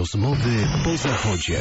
Rozmowy po Zachodzie.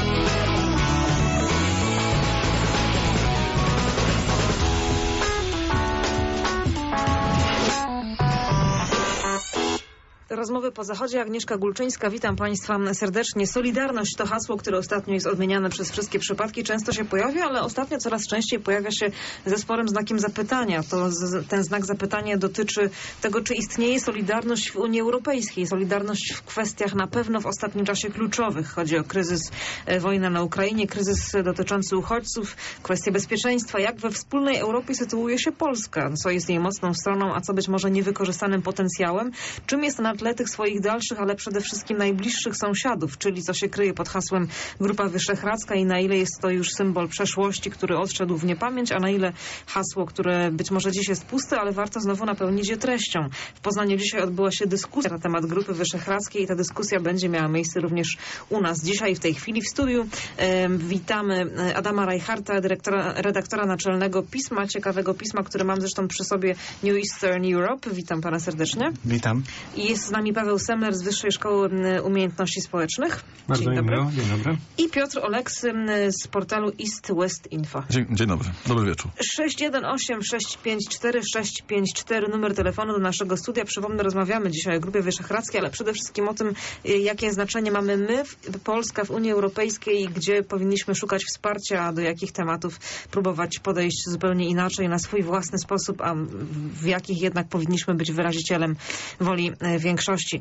Rozmowy po Zachodzie. Agnieszka Gulczyńska. Witam Państwa serdecznie. Solidarność to hasło, które ostatnio jest odmieniane przez wszystkie przypadki. Często się pojawia, ale ostatnio coraz częściej pojawia się ze sporym znakiem zapytania. Ten znak zapytania dotyczy tego, czy istnieje solidarność w Unii Europejskiej. Solidarność w kwestiach na pewno w ostatnim czasie kluczowych. Chodzi o kryzys, wojna na Ukrainie, kryzys dotyczący uchodźców, kwestie bezpieczeństwa. Jak we wspólnej Europie sytuuje się Polska? Co jest jej mocną stroną, a co być może niewykorzystanym potencjałem? Czym jest na tle tych swoich dalszych, ale przede wszystkim najbliższych sąsiadów, czyli co się kryje pod hasłem Grupa Wyszehradzka i na ile jest to już symbol przeszłości, który odszedł w niepamięć, a na ile hasło, które być może dziś jest puste, ale warto znowu napełnić je treścią. W Poznaniu dzisiaj odbyła się dyskusja na temat Grupy Wyszehradzkiej i ta dyskusja będzie miała miejsce również u nas dzisiaj, w tej chwili w studiu. Witamy Adama Reicharta, redaktora naczelnego pisma, ciekawego pisma, które mam zresztą przy sobie, New Eastern Europe. Witam pana serdecznie. Witam. I jest z nami Paweł Semler z Wyższej Szkoły Umiejętności Społecznych. Bardzo Dzień dobry. Dzień dobry. I Piotr Oleksy z portalu East West Info. Dzień dobry. Dobry wieczór. 618-654-654 numer telefonu do naszego studia. Przypomnę, rozmawiamy dzisiaj o Grupie Wyszehradzkiej, ale przede wszystkim o tym, jakie znaczenie mamy my, Polska w Unii Europejskiej, gdzie powinniśmy szukać wsparcia, a do jakich tematów próbować podejść zupełnie inaczej, na swój własny sposób, a w jakich jednak powinniśmy być wyrazicielem woli większości.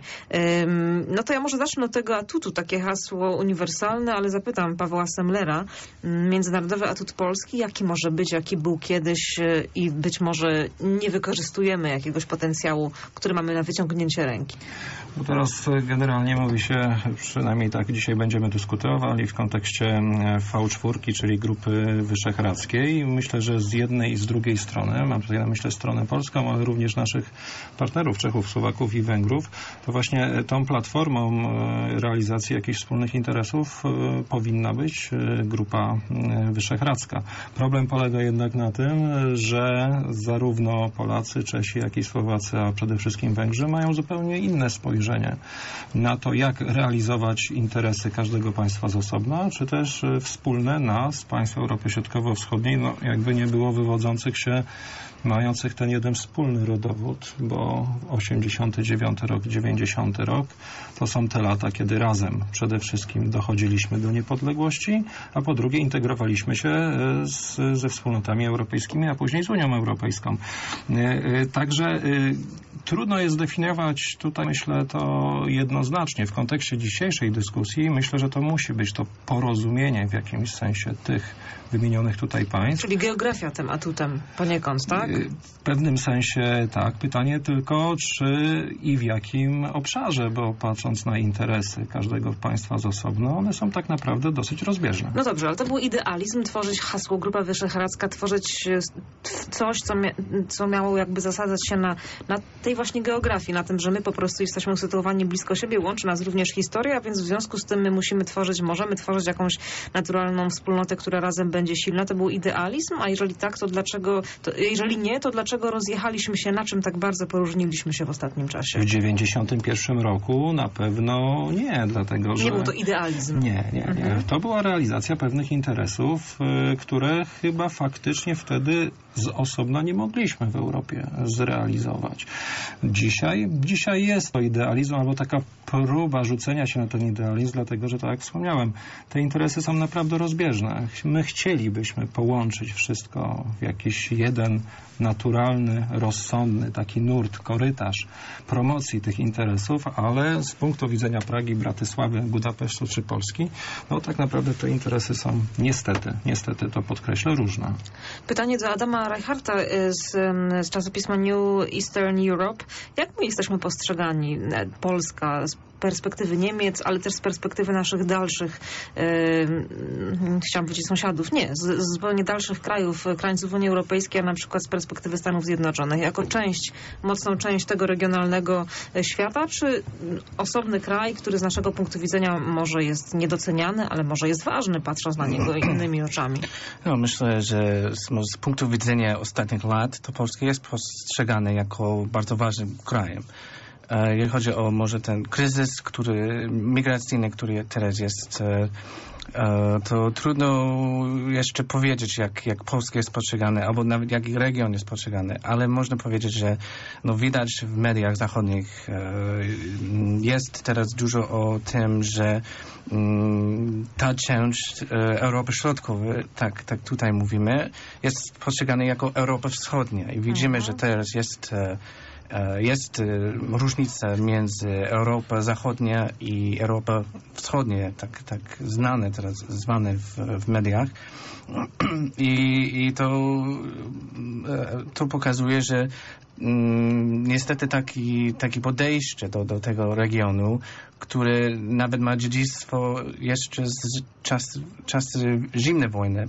No to ja może zacznę od tego atutu, takie hasło uniwersalne, ale zapytam Pawła Semlera, międzynarodowy atut Polski, jaki może być, jaki był kiedyś i być może nie wykorzystujemy jakiegoś potencjału, który mamy na wyciągnięcie ręki. Bo teraz generalnie mówi się, przynajmniej tak dzisiaj będziemy dyskutowali w kontekście V4, czyli Grupy Wyszehradzkiej. Myślę, że z jednej i z drugiej strony, mam tutaj na myśli stronę polską, ale również naszych partnerów, Czechów, Słowaków i Węgrów, to właśnie tą platformą realizacji jakichś wspólnych interesów powinna być Grupa Wyszehradzka. Problem polega jednak na tym, że zarówno Polacy, Czesi, jak i Słowacy, a przede wszystkim Węgrzy mają zupełnie inne spojrzenie na to, jak realizować interesy każdego państwa z osobna, czy też wspólne nas, państw Europy Środkowo-Wschodniej, no jakby nie było wywodzących się, mających ten jeden wspólny rodowód, bo 89 rok, 90 rok to są te lata, kiedy razem przede wszystkim dochodziliśmy do niepodległości, a po drugie integrowaliśmy się ze wspólnotami europejskimi, a później z Unią Europejską. Także trudno jest zdefiniować tutaj, myślę, to jednoznacznie. W kontekście dzisiejszej dyskusji myślę, że to musi być to porozumienie w jakimś sensie tych wymienionych tutaj państw. Czyli geografia tym atutem poniekąd, tak? W pewnym sensie tak. Pytanie tylko, czy i w jakim obszarze, bo patrząc na interesy każdego państwa z osobna, one są tak naprawdę dosyć rozbieżne. No dobrze, ale to był idealizm, tworzyć hasło Grupa Wyszehradzka, tworzyć coś, co miało jakby zasadzać się na tej właśnie geografii, na tym, że my po prostu jesteśmy usytuowani blisko siebie, łączy nas również historia, więc w związku z tym my możemy tworzyć jakąś naturalną wspólnotę, która razem będzie silna. To był idealizm, a jeżeli tak, to dlaczego, jeżeli nie, to dlaczego rozjechaliśmy się, na czym tak bardzo poróżniliśmy się w ostatnim czasie? W 91 roku na pewno nie, dlatego że... Nie był to idealizm. Nie. To była realizacja pewnych interesów, które chyba faktycznie wtedy z osobna nie mogliśmy w Europie zrealizować. Dzisiaj jest to idealizm, albo taka próba rzucenia się na ten idealizm, dlatego że, tak jak wspomniałem, te interesy są naprawdę rozbieżne. My chcielibyśmy połączyć wszystko w jakiś jeden naturalny, rozsądny, taki nurt, korytarz promocji tych interesów, ale z punktu widzenia Pragi, Bratysławy, Budapesztu czy Polski, no tak naprawdę te interesy są niestety to podkreślę, różne. Pytanie do Adama Reicharta z czasopisma New Eastern Europe. Jak my jesteśmy postrzegani, Polska, z perspektywy Niemiec, ale też z perspektywy naszych dalszych, chciałam powiedzieć sąsiadów, nie, z zupełnie dalszych krajów, krańców Unii Europejskiej, a na przykład z perspektywy Stanów Zjednoczonych, jako mocną część tego regionalnego świata, czy osobny kraj, który z naszego punktu widzenia może jest niedoceniany, ale może jest ważny, patrząc na niego innymi oczami? No, myślę, że z punktu widzenia ostatnich lat to Polska jest postrzegana jako bardzo ważnym krajem. jeżeli chodzi o może ten kryzys, migracyjny, który teraz jest, to trudno jeszcze powiedzieć, jak Polska jest postrzegane, albo nawet jak region jest postrzegany, ale można powiedzieć, że widać w mediach zachodnich jest teraz dużo o tym, że ta część Europy Środkowej, tak tutaj mówimy, jest postrzegana jako Europa Wschodnia i widzimy, że teraz jest różnica między Europą Zachodnią i Europą Wschodnią, tak zwane w mediach. I to pokazuje, że niestety takie podejście do tego regionu, które nawet ma dziedzictwo jeszcze z czasów zimnej wojny,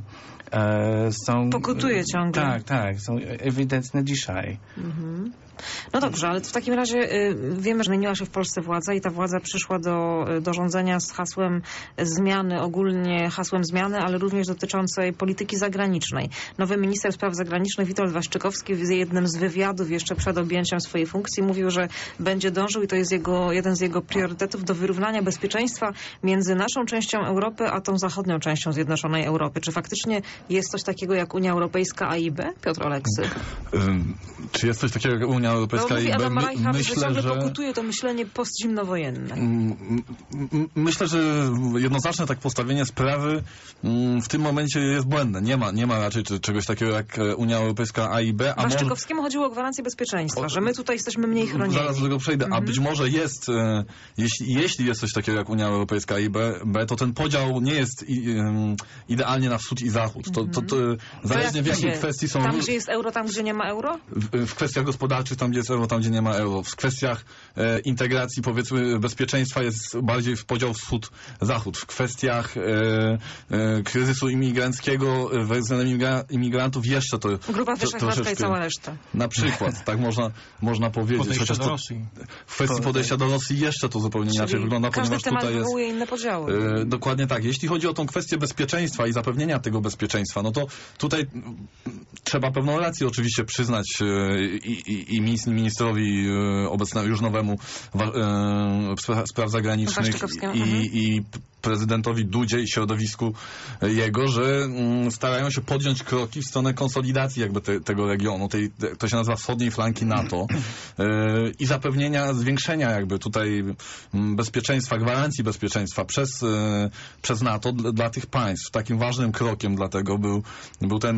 pokutuje ciągle. Tak, są ewidentne dzisiaj. No dobrze, ale w takim razie wiemy, że zmieniła się w Polsce władza i ta władza przyszła do rządzenia z hasłem zmiany, ogólnie hasłem zmiany, ale również dotyczącej polityki zagranicznej. Nowy minister spraw zagranicznych Witold Waszczykowski w jednym z wywiadów jeszcze przed objęciem swojej funkcji mówił, że będzie dążył, i to jest jeden z jego priorytetów, do wyrównania bezpieczeństwa między naszą częścią Europy a tą zachodnią częścią Zjednoczonej Europy. Czy faktycznie jest coś takiego jak Unia Europejska A i B? Piotr Oleksy. Czy jest coś takiego jak Unia Europejska i Adam Reinhardt, myślę, że ciągle że pokutuje to myślenie postzimnowojenne. Myślę, że jednoznaczne tak postawienie sprawy w tym momencie jest błędne. Nie ma raczej czegoś takiego jak Unia Europejska A i B. Waszczykowskiemu chodziło o gwarancję bezpieczeństwa, że my tutaj jesteśmy mniej chronieni. Zaraz do tego przejdę. A być może jest, jeśli jest coś takiego jak Unia Europejska A i B, to ten podział nie jest idealnie na wschód i zachód. To zależnie w jakiej kwestii są... Tam, gdzie jest euro, tam, gdzie nie ma euro? W kwestiach gospodarczych, tam gdzie jest euro, tam gdzie nie ma euro. W kwestiach integracji, powiedzmy, bezpieczeństwa jest bardziej podział wschód-zachód. W kwestiach kryzysu imigranckiego względem imigrantów jeszcze to... Grupa Wyszehradzka i cała reszta. Na przykład, tak można powiedzieć. Podejście do Rosji. W kwestii podejścia do Rosji jeszcze to zupełnie inaczej wygląda, ponieważ tutaj jest... inne podziały. Dokładnie tak. Jeśli chodzi o tą kwestię bezpieczeństwa i zapewnienia tego bezpieczeństwa, no to tutaj trzeba pewną rację oczywiście przyznać i ministrowi obecnemu, już nowemu spraw zagranicznych i prezydentowi Dudzie i środowisku jego, że starają się podjąć kroki w stronę konsolidacji jakby tego regionu, to się nazywa wschodniej flanki NATO i zapewnienia, zwiększenia jakby tutaj bezpieczeństwa, gwarancji bezpieczeństwa przez NATO dla tych państw. Takim ważnym krokiem dlatego był ten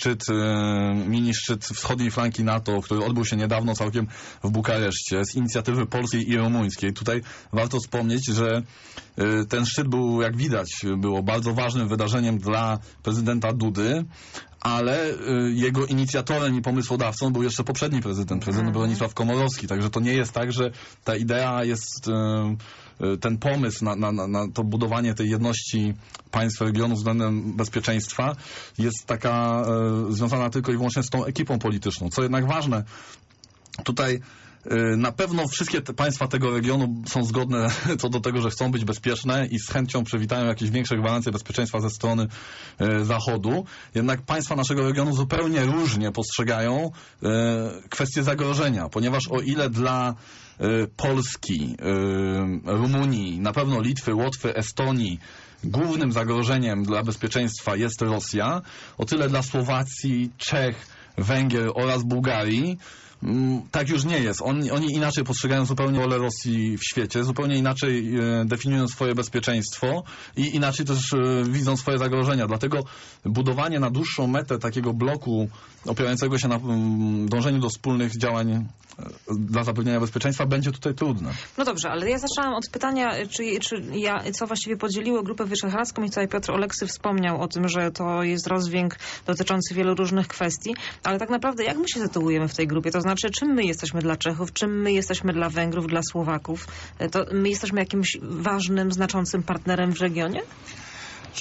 mini szczyt wschodniej flanki NATO, który odbył się niedawno całkiem w Bukareszcie z inicjatywy polskiej i rumuńskiej. Tutaj warto wspomnieć, że ten szczyt był, jak widać, było bardzo ważnym wydarzeniem dla prezydenta Dudy, ale jego inicjatorem i pomysłodawcą był jeszcze poprzedni prezydent Bronisław Komorowski. Także to nie jest tak, że ta idea jest... ten pomysł na to budowanie tej jedności państw regionu względem bezpieczeństwa jest taka związana tylko i wyłącznie z tą ekipą polityczną. Co jednak ważne, tutaj na pewno wszystkie te państwa tego regionu są zgodne co do tego, że chcą być bezpieczne i z chęcią przywitają jakieś większe gwarancje bezpieczeństwa ze strony Zachodu. Jednak państwa naszego regionu zupełnie różnie postrzegają kwestie zagrożenia, ponieważ o ile dla Polski, Rumunii, na pewno Litwy, Łotwy, Estonii głównym zagrożeniem dla bezpieczeństwa jest Rosja, o tyle dla Słowacji, Czech, Węgier oraz Bułgarii tak już nie jest. Oni inaczej postrzegają zupełnie rolę Rosji w świecie, zupełnie inaczej definiują swoje bezpieczeństwo i inaczej też widzą swoje zagrożenia. Dlatego budowanie na dłuższą metę takiego bloku opierającego się na dążeniu do wspólnych działań dla zapewnienia bezpieczeństwa będzie tutaj trudne. No dobrze, ale ja zaczęłam od pytania, co właściwie podzieliło Grupę Wyszehradzką i tutaj Piotr Oleksy wspomniał o tym, że to jest rozdźwięk dotyczący wielu różnych kwestii, ale tak naprawdę jak my się sytuujemy w tej grupie? To znaczy, czym my jesteśmy dla Czechów, czym my jesteśmy dla Węgrów, dla Słowaków? To my jesteśmy jakimś ważnym, znaczącym partnerem w regionie?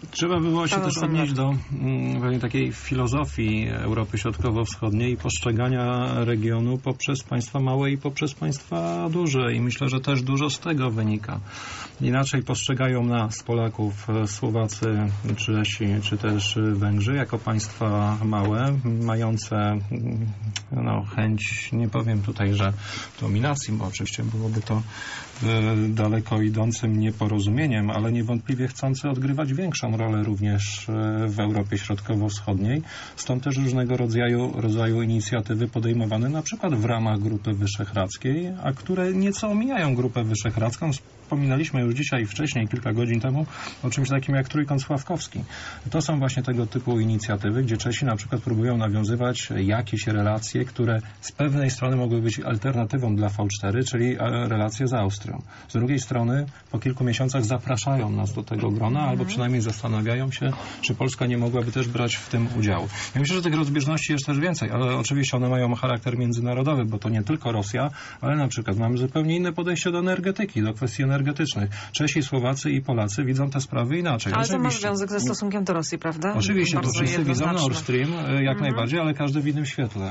Trzeba by było się Paweł też odnieść do pewnej takiej filozofii Europy Środkowo-Wschodniej i postrzegania regionu poprzez państwa małe i poprzez państwa duże. I myślę, że też dużo z tego wynika. Inaczej postrzegają nas, Polaków, Słowacy, Czesi, czy też Węgrzy, jako państwa małe, mające chęć, nie powiem tutaj, że dominacji, bo oczywiście byłoby to daleko idącym nieporozumieniem, ale niewątpliwie chcące odgrywać większą rolę również w Europie Środkowo-Wschodniej. Stąd też różnego rodzaju inicjatywy podejmowane na przykład w ramach Grupy Wyszehradzkiej, a które nieco omijają Grupę Wyszehradzką. Wspominaliśmy już dzisiaj wcześniej, kilka godzin temu, o czymś takim jak Trójkąt Sławkowski. To są właśnie tego typu inicjatywy, gdzie Czesi na przykład próbują nawiązywać jakieś relacje, które z pewnej strony mogły być alternatywą dla V4, czyli relacje z Austrią. Z drugiej strony po kilku miesiącach zapraszają nas do tego grona, albo przynajmniej zastanawiają się, czy Polska nie mogłaby też brać w tym udziału. Ja myślę, że tych rozbieżności jest też więcej, ale oczywiście one mają charakter międzynarodowy, bo to nie tylko Rosja, ale na przykład mamy zupełnie inne podejście do energetyki, do kwestii energetycznych. Czesi, Słowacy i Polacy widzą te sprawy inaczej. Ale oczywiście. to ma związek ze stosunkiem do Rosji, prawda? Oczywiście, Bardzo to wszyscy widzą jednoznaczne. Nord Stream jak najbardziej, ale każdy w innym świetle.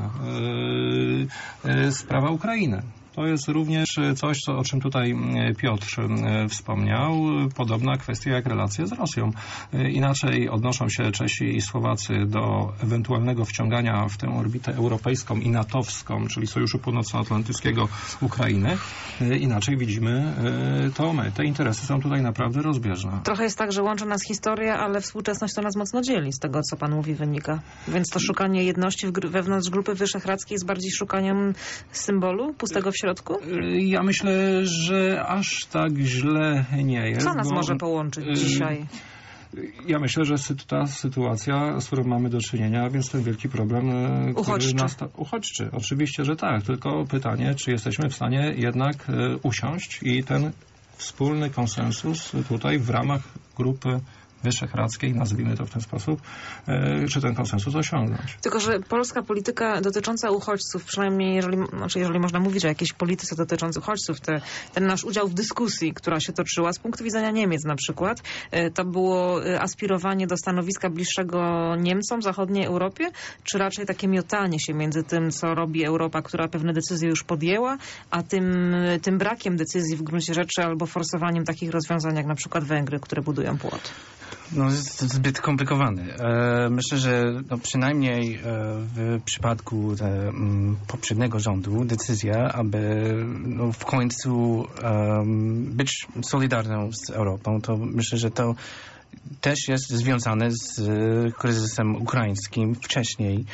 Sprawa Ukrainy. To jest również coś, o czym tutaj Piotr wspomniał. Podobna kwestia jak relacje z Rosją. Inaczej odnoszą się Czesi i Słowacy do ewentualnego wciągania w tę orbitę europejską i natowską, czyli Sojuszu Północnoatlantyckiego Ukrainy. Inaczej widzimy to my. Te interesy są tutaj naprawdę rozbieżne. Trochę jest tak, że łączy nas historia, ale współczesność to nas mocno dzieli, z tego co pan mówi wynika. Więc to szukanie jedności wewnątrz Grupy Wyszehradzkiej jest bardziej szukaniem symbolu pustego w środku? Ja myślę, że aż tak źle nie jest. Co nas może połączyć dzisiaj? Ja myślę, że ta sytuacja, z którą mamy do czynienia, więc ten wielki problem, Uchodźczy. Uchodźczy. Oczywiście, że tak. Tylko pytanie, czy jesteśmy w stanie jednak usiąść i ten wspólny konsensus tutaj w ramach Grupy Wyszehradzkiej, nazwijmy to w ten sposób, czy ten konsensus osiągnąć. Tylko, że polska polityka dotycząca uchodźców, przynajmniej jeżeli można mówić o jakiejś polityce dotyczącej uchodźców, ten nasz udział w dyskusji, która się toczyła z punktu widzenia Niemiec na przykład, to było aspirowanie do stanowiska bliższego Niemcom, zachodniej Europie, czy raczej takie miotanie się między tym, co robi Europa, która pewne decyzje już podjęła, a tym brakiem decyzji w gruncie rzeczy albo forsowaniem takich rozwiązań jak na przykład Węgry, które budują płot. No, jest zbyt skomplikowany. Myślę, że przynajmniej w przypadku poprzedniego rządu decyzja, aby w końcu być solidarną z Europą, to myślę, że to też jest związane z kryzysem ukraińskim wcześniej,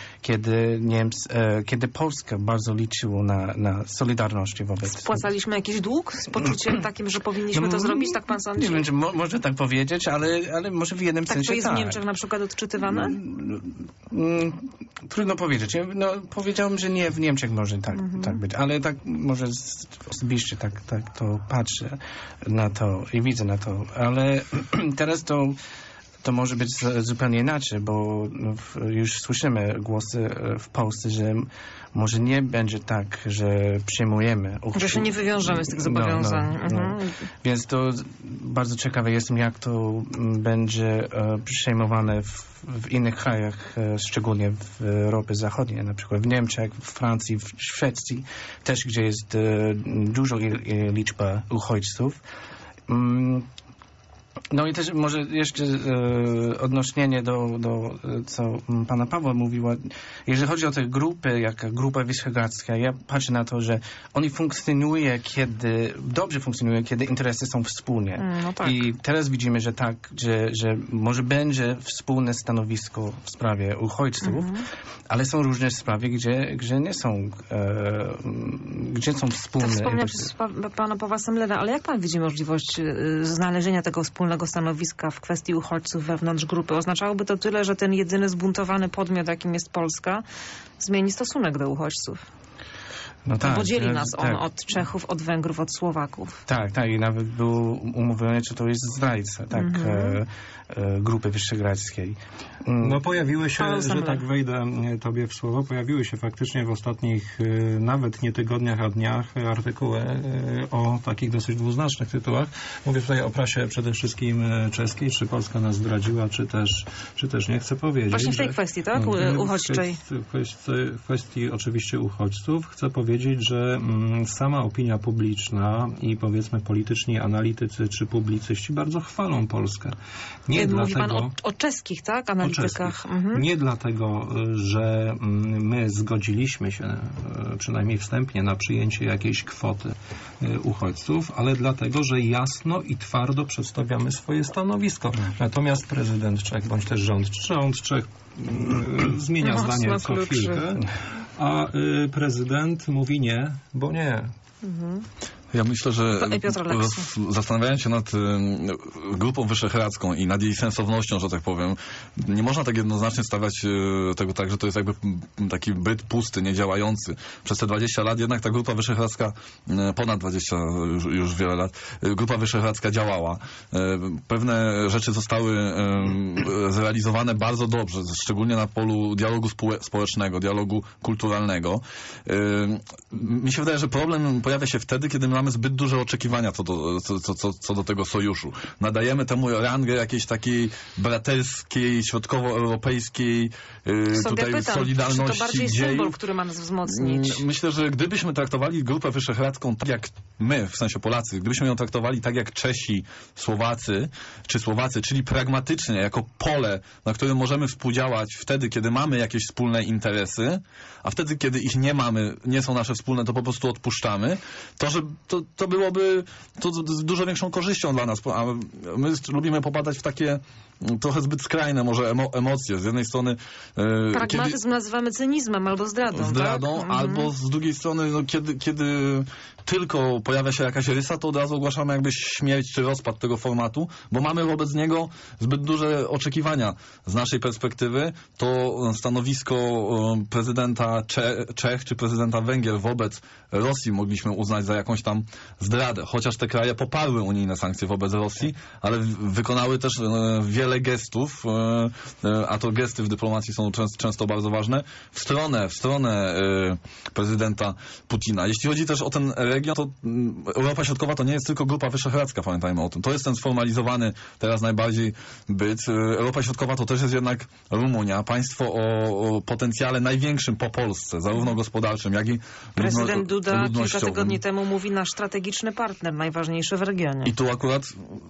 kiedy Polska bardzo liczyła na solidarność wobec... Spłacaliśmy jakiś dług z poczuciem takim, że powinniśmy to zrobić, tak pan sądzi? Nie wiem, czy można tak powiedzieć, ale może w jednym sensie tak. To jest tak. w Niemczech na przykład odczytywane? Trudno powiedzieć. No, powiedziałbym, że nie w Niemczech może tak być, ale tak może osobiście tak to patrzę na to i widzę na to, ale teraz to może być zupełnie inaczej, bo już słyszymy głosy w Polsce, że może nie będzie tak, że przyjmujemy uchodźców. Że się nie wywiążemy z tych zobowiązań. Więc to bardzo ciekawe jestem, jak to będzie przyjmowane w innych krajach, szczególnie w Europie Zachodniej, na przykład w Niemczech, w Francji, w Szwecji, też gdzie jest duża liczba uchodźców. No i też może jeszcze odnoszenie do co pana Pawła mówiła. Jeżeli chodzi o te grupy, jak Grupa Wyszehradzka, ja patrzę na to, że oni dobrze funkcjonują, kiedy interesy są wspólnie. No tak. I teraz widzimy, że tak, że może będzie wspólne stanowisko w sprawie uchodźców, ale są różne sprawy, gdzie nie są, gdzie są wspólne. Tak wspomniał pana Pawła Semlera, ale jak pan widzi możliwość znalezienia tego wspólnego stanowiska w kwestii uchodźców wewnątrz grupy? Oznaczałoby to tyle, że ten jedyny zbuntowany podmiot, jakim jest Polska, zmieni stosunek do uchodźców. No tak, podzieli nas on tak. od Czechów, od Węgrów, od Słowaków. Tak, i nawet było umówione, że to jest zdrajca, tak, Grupy Wyszehradzkiej. No pojawiły się, Paweł że Semler. tak wejdę tobie w słowo, pojawiły się faktycznie w ostatnich nawet nie tygodniach, a dniach artykuły o takich dosyć dwuznacznych tytułach. Mówię tutaj o prasie przede wszystkim czeskiej, czy Polska nas zdradziła, czy też nie chcę powiedzieć. Właśnie w tej kwestii, tak? Uchodźczej. W kwestii oczywiście uchodźców chcę powiedzieć, że sama opinia publiczna i powiedzmy polityczni analitycy czy publicyści bardzo chwalą Polskę. Nie Mówi dlatego, pan o czeskich, tak? Analitykach. nie dlatego, że my zgodziliśmy się przynajmniej wstępnie na przyjęcie jakiejś kwoty uchodźców, ale dlatego, że jasno i twardo przedstawiamy swoje stanowisko. Natomiast prezydent Czech, bądź też rząd Czech zmienia Mocno zdanie co kluczy. chwilkę, a prezydent mówi nie, bo nie. Ja myślę, że Piotr Oleksy. zastanawiając się nad Grupą Wyszehradzką i nad jej sensownością, że tak powiem, nie można tak jednoznacznie stawiać tego tak, że to jest jakby taki byt pusty, niedziałający. Przez te 20 lat jednak ta Grupa Wyszehradzka, ponad 20 już wiele lat, Grupa Wyszehradzka działała. Pewne rzeczy zostały zrealizowane bardzo dobrze, szczególnie na polu dialogu społecznego, dialogu kulturalnego. Mi się wydaje, że problem pojawia się wtedy, kiedy mamy zbyt duże oczekiwania co do tego sojuszu. Nadajemy temu rangę jakiejś takiej braterskiej, środkowoeuropejskiej tutaj pytam, solidarności. czy to bardziej dziejów. symbol, który ma nas wzmocnić? Myślę, że gdybyśmy traktowali Grupę Wyszehradzką tak jak my, w sensie Polacy, gdybyśmy ją traktowali tak jak Czesi, Słowacy, czyli pragmatycznie, jako pole, na którym możemy współdziałać wtedy, kiedy mamy jakieś wspólne interesy, a wtedy, kiedy ich nie mamy, nie są nasze wspólne, to po prostu odpuszczamy, to byłoby to z dużo większą korzyścią dla nas. A my lubimy popadać w takie trochę zbyt skrajne może emocje. Z jednej strony Pragmatyzm nazywamy cynizmem albo zdradą. Tak? Albo z drugiej strony, no, kiedy tylko pojawia się jakaś rysa, to od razu ogłaszamy jakby śmierć czy rozpad tego formatu, bo mamy wobec niego zbyt duże oczekiwania. Z naszej perspektywy to stanowisko prezydenta Czech czy prezydenta Węgier wobec Rosji mogliśmy uznać za jakąś tam zdradę. Chociaż te kraje poparły unijne sankcje wobec Rosji, ale wykonały też wiele gestów, a to gesty w dyplomacji są często bardzo ważne, w stronę prezydenta Putina. Jeśli chodzi też o ten region, to Europa Środkowa to nie jest tylko Grupa Wyszehradzka, pamiętajmy o tym. To jest ten sformalizowany teraz najbardziej byt. Europa Środkowa to też jest jednak Rumunia, państwo o potencjale największym po Polsce, zarówno gospodarczym, jak i Prezydent Duda kilka ludnościowym. tygodni temu mówi nasz strategiczny partner, najważniejszy w regionie. I tu akurat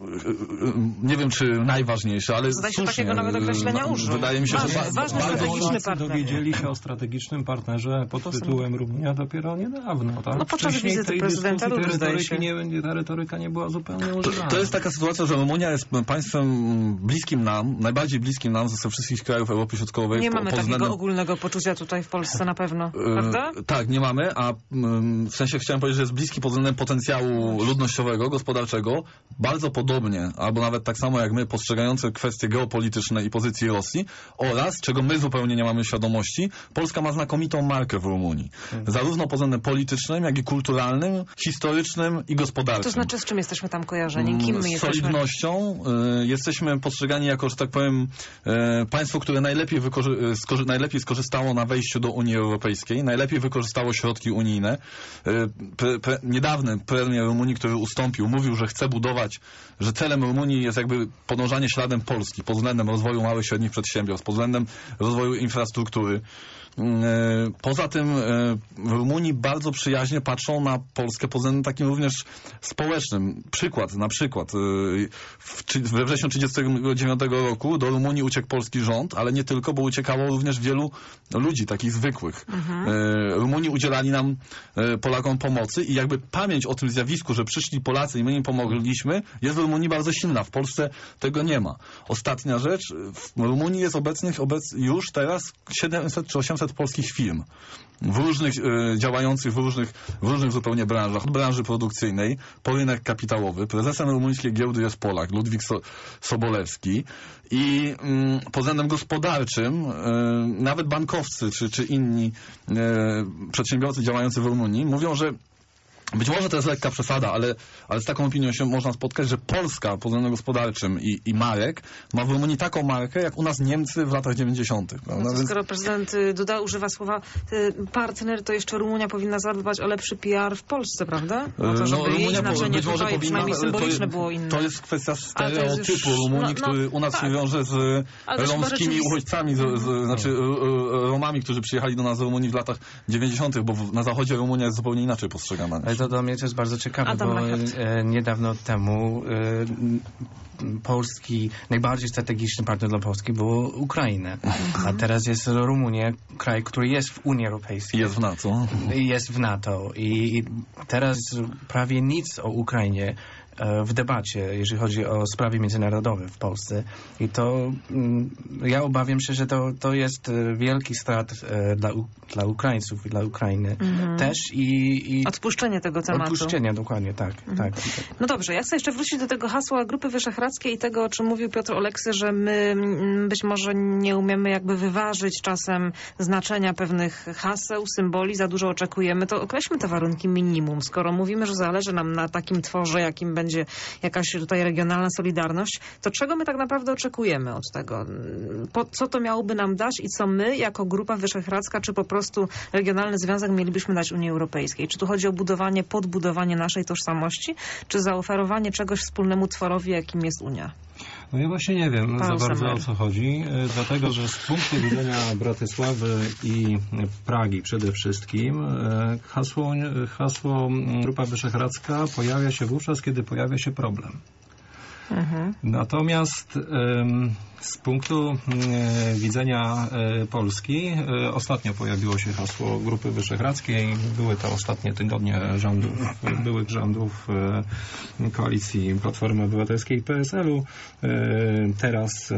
nie wiem, czy najważniejszy, ale Zdaje się słusznie, takiego nawet określenia użył. wydaje mi się, że Ważny strategiczny partner. Dowiedzieli się o strategicznym partnerze pod tytułem Rumunia dopiero niedawno. Tak? No podczas Wcześniej wizyty tej prezydenta dyskusji Dudy, zdaje się. ta retoryka nie była zupełnie używana. To jest taka sytuacja, że Rumunia jest państwem bliskim nam, najbardziej bliskim nam ze wszystkich krajów Europy Środkowej. Nie mamy takiego względem ogólnego poczucia tutaj w Polsce na pewno, prawda? Tak, nie mamy, a w sensie chciałem powiedzieć, że jest bliski pod względem potencjału ludnościowego, gospodarczego, bardzo podobnie, albo nawet tak samo jak my, postrzegające kwestie geopolityczne i pozycji Rosji oraz, czego my zupełnie nie mamy świadomości, Polska ma znakomitą markę w Rumunii. Zarówno pod względem politycznym, jak i kulturalnym, historycznym i gospodarczym. To znaczy, z czym jesteśmy tam kojarzeni? Kim my Z jesteśmy? solidnością jesteśmy postrzegani jako, że tak powiem, państwo, które najlepiej skorzystało na wejściu do Unii Europejskiej, najlepiej wykorzystało środki unijne. Niedawny premier Rumunii, który ustąpił, mówił, że chce budować, że celem Rumunii jest jakby podążanie śladem Polski pod względem rozwoju małych i średnich przedsiębiorstw, pod względem rozwoju infrastruktury. Poza tym w Rumunii bardzo przyjaźnie patrzą na Polskę pod względem takim również społecznym. Na przykład we wrześniu 1939 roku do Rumunii uciekł polski rząd, ale nie tylko, bo uciekało również wielu ludzi, takich zwykłych. Rumuni udzielali nam, Polakom, pomocy i jakby pamięć o tym zjawisku, że przyszli Polacy i my im pomogliśmy, jest w Rumunii bardzo silna. W Polsce tego nie ma. Ostatnia rzecz, w Rumunii jest obecnych już teraz 700 czy 800 500 polskich firm, działających w różnych zupełnie branżach, od branży produkcyjnej po rynek kapitałowy. Prezesem rumuńskiej giełdy jest Polak, Ludwik Sobolewski i pod względem gospodarczym nawet bankowcy czy inni przedsiębiorcy działający w Rumunii mówią, że być może to jest lekka przesada, ale z taką opinią się można spotkać, że Polska pod względem gospodarczym i marek ma w Rumunii taką markę, jak u nas Niemcy w latach 90. No skoro prezydent Duda używa słowa partner, to jeszcze Rumunia powinna zadbać o lepszy PR w Polsce, prawda? O to, żeby jej znaczenie tutaj przynajmniej symboliczne było inne. To jest kwestia stereotypu Rumunii, który u nas się wiąże z romskimi uchodźcami, znaczy Romami, którzy przyjechali do nas z Rumunii w latach 90., bo na zachodzie Rumunia jest zupełnie inaczej postrzegana. To dla mnie to jest bardzo ciekawe, bo niedawno temu polski, najbardziej strategiczny partner dla Polski było Ukraina. A teraz jest Rumunia, kraj, który jest w Unii Europejskiej. Jest w NATO. Jest w NATO. I teraz prawie nic o Ukrainie w debacie, jeżeli chodzi o sprawy międzynarodowe w Polsce. I to ja obawiam się, że to jest wielki strat dla Ukraińców i dla Ukrainy też. I odpuszczenie tego tematu. Odpuszczenie, dokładnie, tak. No dobrze, ja chcę jeszcze wrócić do tego hasła Grupy Wyszehradzkiej i tego, o czym mówił Piotr Oleksy, że my być może nie umiemy jakby wyważyć czasem znaczenia pewnych haseł, symboli, za dużo oczekujemy. To określmy te warunki minimum. Skoro mówimy, że zależy nam na takim tworze, jakim będzie jakaś tutaj regionalna solidarność, to czego my tak naprawdę oczekujemy od tego? Co to miałoby nam dać i co my jako Grupa Wyszehradzka, czy po prostu regionalny związek mielibyśmy dać Unii Europejskiej? Czy tu chodzi o podbudowanie naszej tożsamości, czy zaoferowanie czegoś wspólnemu tworowi, jakim jest Unia? No ja właśnie nie wiem za bardzo o co chodzi, dlatego że z punktu widzenia Bratysławy i Pragi przede wszystkim hasło Grupa Wyszehradzka pojawia się wówczas, kiedy pojawia się problem. Natomiast z punktu widzenia Polski ostatnio pojawiło się hasło Grupy Wyszehradzkiej. Były to ostatnie tygodnie byłych rządów koalicji Platformy Obywatelskiej i PSL-u, teraz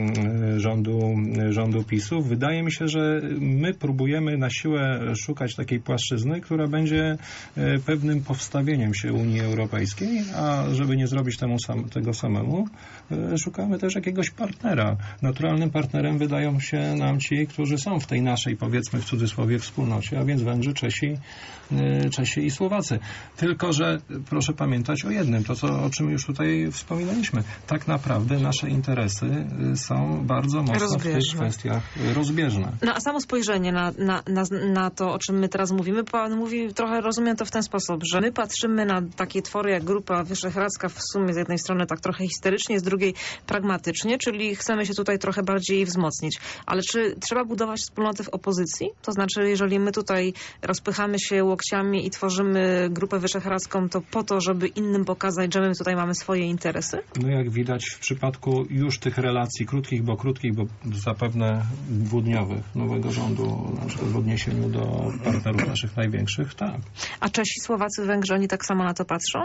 rządu PiS-u. Wydaje mi się, że my próbujemy na siłę szukać takiej płaszczyzny, która będzie pewnym powstawieniem się Unii Europejskiej, a żeby nie zrobić tego samemu, szukamy też jakiegoś partnera. Naturalnym partnerem wydają się nam ci, którzy są w tej naszej, powiedzmy w cudzysłowie, wspólnocie, a więc Węgrzy, Czesi i Słowacy. Tylko że proszę pamiętać o jednym, o czym już tutaj wspominaliśmy. Tak naprawdę nasze interesy są bardzo mocno w tych kwestiach rozbieżne. No a samo spojrzenie na to, o czym my teraz mówimy, pan mówi, trochę rozumiem to w ten sposób, że my patrzymy na takie twory jak Grupa Wyszehradzka w sumie z jednej strony tak trochę historycznie, z drugiej pragmatycznie, czyli chcemy się tutaj trochę bardziej wzmocnić. Ale czy trzeba budować wspólnoty w opozycji? To znaczy, jeżeli my tutaj rozpychamy się łokciami i tworzymy Grupę Wyszehradzką, to po to, żeby innym pokazać, że my tutaj mamy swoje interesy? No jak widać w przypadku już tych relacji krótkich, bo zapewne dwudniowych nowego rządu, na przykład w odniesieniu do partnerów naszych największych, tak. A Czesi, Słowacy, Węgrzy, oni tak samo na to patrzą?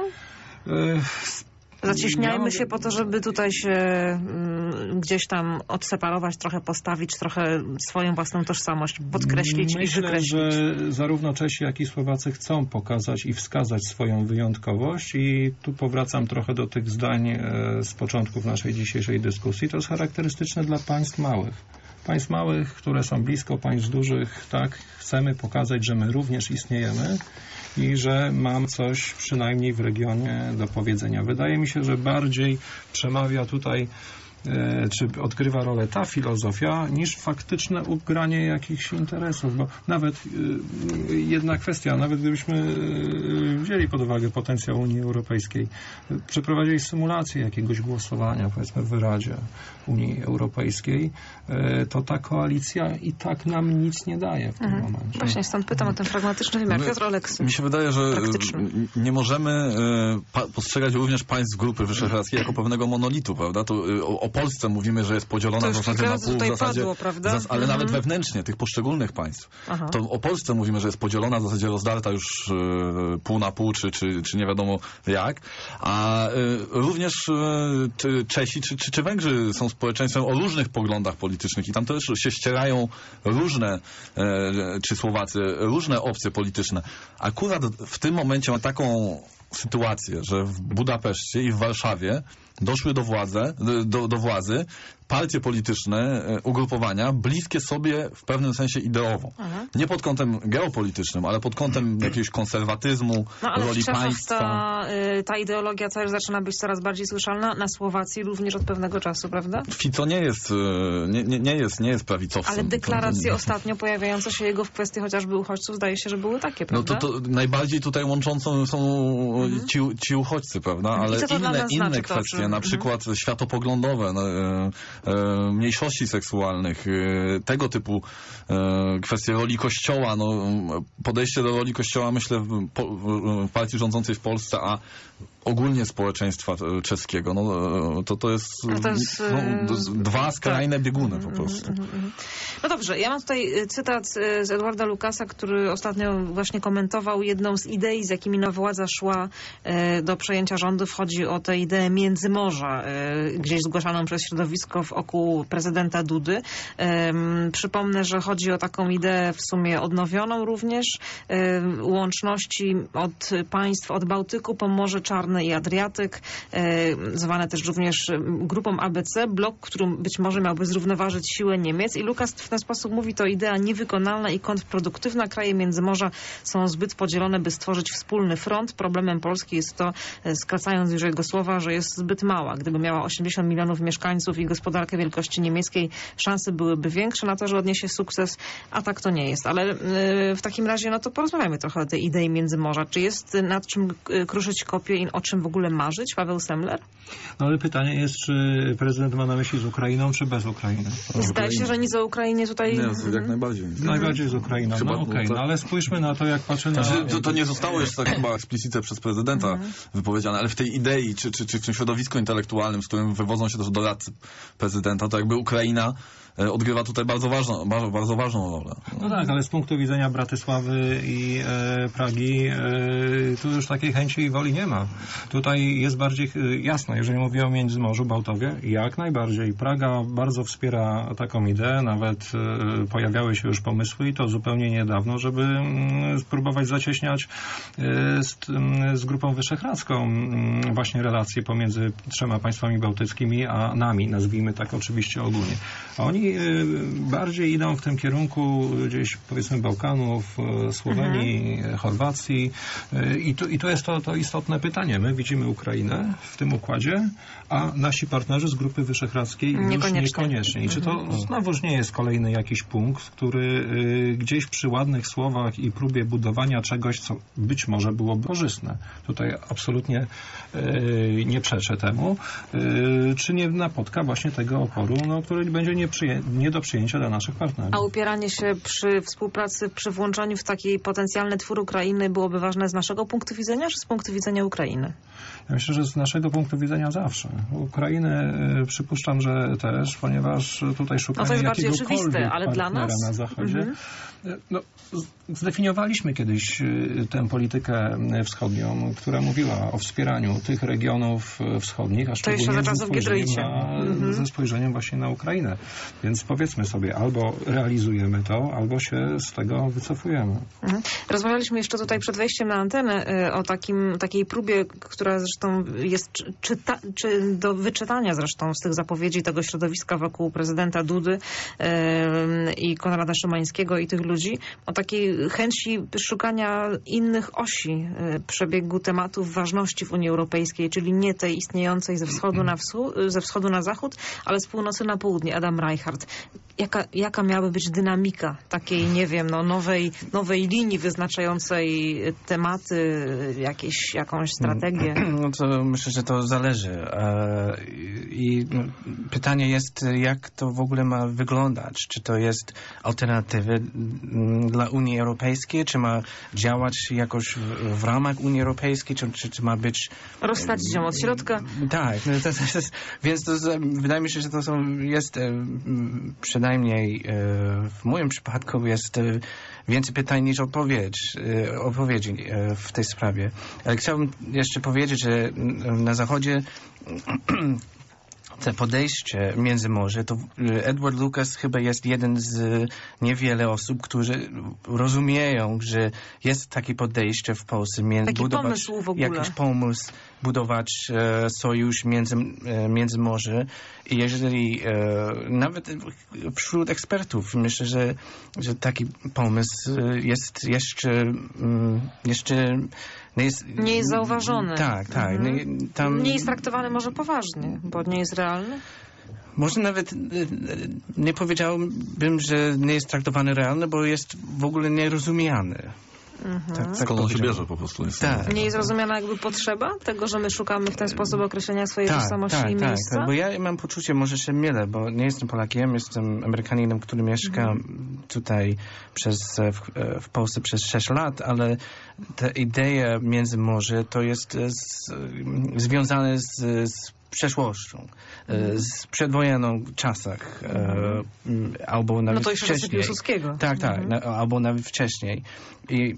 Zacieśniajmy się po to, żeby tutaj się gdzieś tam odseparować, trochę postawić, trochę swoją własną tożsamość podkreślić i wykreślić. Myślę, że zarówno Czesi, jak i Słowacy chcą pokazać i wskazać swoją wyjątkowość i tu powracam trochę do tych zdań z początków naszej dzisiejszej dyskusji. To jest charakterystyczne dla państw małych. Państw małych, które są blisko państw dużych, tak, chcemy pokazać, że my również istniejemy i że mam coś przynajmniej w regionie do powiedzenia. Wydaje mi się, że bardziej przemawia tutaj czy odgrywa rolę ta filozofia, niż faktyczne ugranie jakichś interesów, bo nawet jedna kwestia, nawet gdybyśmy wzięli pod uwagę potencjał Unii Europejskiej, przeprowadzili symulację jakiegoś głosowania, powiedzmy w Radzie Unii Europejskiej, to ta koalicja i tak nam nic nie daje w tym momencie. Właśnie stąd pytam o ten pragmatyczny wymiar. Piotr Oleksy. Mi się wydaje, że nie możemy postrzegać również państw Grupy Wyszehradzkiej jako pewnego monolitu, prawda? To o Polsce mówimy, że jest podzielona w zasadzie na pół, w zasadzie, padło, prawda? ale nawet wewnętrznie tych poszczególnych państw. Aha. To o Polsce mówimy, że jest podzielona, w zasadzie rozdarta już pół na pół, czy nie wiadomo jak. A również Czesi czy Węgrzy są społeczeństwem o różnych poglądach politycznych i tam też się ścierają różne, czy Słowacy, różne opcje polityczne. Akurat w tym momencie ma taką sytuację, że w Budapeszcie i w Warszawie doszły do władzy partie polityczne, ugrupowania bliskie sobie w pewnym sensie ideowo. Nie pod kątem geopolitycznym, ale pod kątem jakiegoś konserwatyzmu, ale roli w Czechach państwa. ta ideologia też zaczyna być coraz bardziej słyszalna, na Słowacji również od pewnego czasu, prawda? Fico nie jest prawicowcem. Ale deklaracje ostatnio pojawiające się jego w kwestii chociażby uchodźców, zdaje się, że były takie, prawda? No to najbardziej tutaj łączącą są ci uchodźcy, prawda? Ale inne kwestie, na przykład światopoglądowe, mniejszości seksualnych, tego typu kwestie roli Kościoła, podejście do roli Kościoła, myślę, w partii rządzącej w Polsce, a ogólnie społeczeństwa czeskiego. To jest dwa skrajne bieguny po prostu. No dobrze, ja mam tutaj cytat z Edwarda Lucasa, który ostatnio właśnie komentował jedną z idei, z jakimi nowa władza szła do przejęcia rządów. Chodzi o tę ideę Międzymorza, gdzieś zgłaszaną przez środowisko wokół prezydenta Dudy. Przypomnę, że chodzi o taką ideę w sumie odnowioną również, łączności od państw od Bałtyku po Morze Czarne i Adriatyk, zwane też również grupą ABC, blok, który być może miałby zrównoważyć siłę Niemiec. I Lukas w ten sposób mówi, to idea niewykonalna i kontrproduktywna. Kraje Międzymorza są zbyt podzielone, by stworzyć wspólny front. Problemem Polski jest to, skracając już jego słowa, że jest zbyt mała. Gdyby miała 80 milionów mieszkańców i gospodarkę wielkości niemieckiej, szanse byłyby większe na to, że odniesie sukces, a tak to nie jest. Ale w takim razie, to porozmawiamy trochę o tej idei Międzymorza. Czy jest nad czym kruszyć kopię i o czym w ogóle marzyć? Paweł Semler? No ale pytanie jest, czy prezydent ma na myśli z Ukrainą, czy bez Ukrainy? Zdaje się, że nic o Ukrainie tutaj... Nie, jak najbardziej. Najbardziej z Ukrainą. Ale spójrzmy na to, jak patrzy na... To nie zostało jeszcze tak chyba eksplicite przez prezydenta wypowiedziane, ale w tej idei, czy w tym środowisku intelektualnym, z którym wywodzą się też doradcy prezydenta, to jakby Ukraina odgrywa tutaj bardzo ważną rolę. No tak, ale z punktu widzenia Bratysławy i Pragi tu już takiej chęci i woli nie ma. Tutaj jest bardziej jasno, jeżeli mówię o Międzymorzu, Bałtowie, jak najbardziej. Praga bardzo wspiera taką ideę, nawet pojawiały się już pomysły i to zupełnie niedawno, żeby spróbować zacieśniać z Grupą Wyszehradzką właśnie relacje pomiędzy trzema państwami bałtyckimi a nami, nazwijmy tak oczywiście ogólnie. A oni bardziej idą w tym kierunku gdzieś powiedzmy Bałkanów, Słowenii, Chorwacji i to jest to istotne pytanie. My widzimy Ukrainę w tym układzie, a nasi partnerzy z Grupy Wyszehradzkiej już niekoniecznie. I czy to znowuż nie jest kolejny jakiś punkt, który gdzieś przy ładnych słowach i próbie budowania czegoś, co być może byłoby korzystne. Tutaj absolutnie nie przeczę temu. Czy nie napotka właśnie tego oporu, który będzie nie do przyjęcia dla naszych partnerów. A upieranie się przy współpracy, przy włączeniu w taki potencjalny twór Ukrainy byłoby ważne z naszego punktu widzenia, czy z punktu widzenia Ukrainy? Ja myślę, że z naszego punktu widzenia zawsze. Ukrainę przypuszczam, że też, ponieważ tutaj szukamy jakiegokolwiek ale partnera dla nas? na Zachodzie. Zdefiniowaliśmy kiedyś tę politykę wschodnią, która mówiła o wspieraniu tych regionów wschodnich, a szczególnie ze spojrzeniem właśnie na Ukrainę. Więc powiedzmy sobie, albo realizujemy to, albo się z tego wycofujemy. Rozmawialiśmy jeszcze tutaj przed wejściem na antenę o takiej próbie, która zresztą jest czy do wyczytania zresztą z tych zapowiedzi tego środowiska wokół prezydenta Dudy i Konrada Szymańskiego i tych ludzi, o takiej chęci szukania innych osi przebiegu tematów ważności w Unii Europejskiej, czyli nie tej istniejącej ze wschodu na zachód, ale z północy na południe. Adam Reichert Reinhardt. Jaka miałaby być dynamika takiej, nie wiem, nowej linii wyznaczającej tematy, jakąś strategię? No to myślę, że to zależy. I pytanie jest, jak to w ogóle ma wyglądać? Czy to jest alternatywy dla Unii Europejskiej? Czy ma działać jakoś w ramach Unii Europejskiej? Czy ma być... Rozsadzić ją od środka? Tak. No więc wydaje mi się, że to jest przynajmniej w moim przypadku jest więcej pytań niż odpowiedzi w tej sprawie. Ale chciałbym jeszcze powiedzieć, że na Zachodzie to podejście Międzymorze, to Edward Lucas chyba jest jeden z niewiele osób, którzy rozumieją, że jest takie podejście w Polsce. Pomysł w ogóle. Jakiś pomysł budować sojusz Międzymorze. I jeżeli nawet wśród ekspertów myślę, że taki pomysł jest jeszcze nie jest zauważony. Tak. Nie jest traktowany może poważnie, bo nie jest realny? Może nawet nie powiedziałbym, że nie jest traktowany realny, bo jest w ogóle nierozumiany. Tak skąd on się bierze po prostu. Nie jest rozumiana jakby potrzeba tego, że my szukamy w ten sposób określenia swojej tożsamości i miejsca? Tak, bo ja mam poczucie, może się mylę, bo nie jestem Polakiem, jestem Amerykaninem, który mieszka tutaj w Polsce przez 6 lat, ale ta idea Międzymorze to jest związane z przeszłością, z przedwojenną czasach, albo nawet to jeszcze wcześniej. Piłsudskiego. Tak, albo nawet wcześniej. I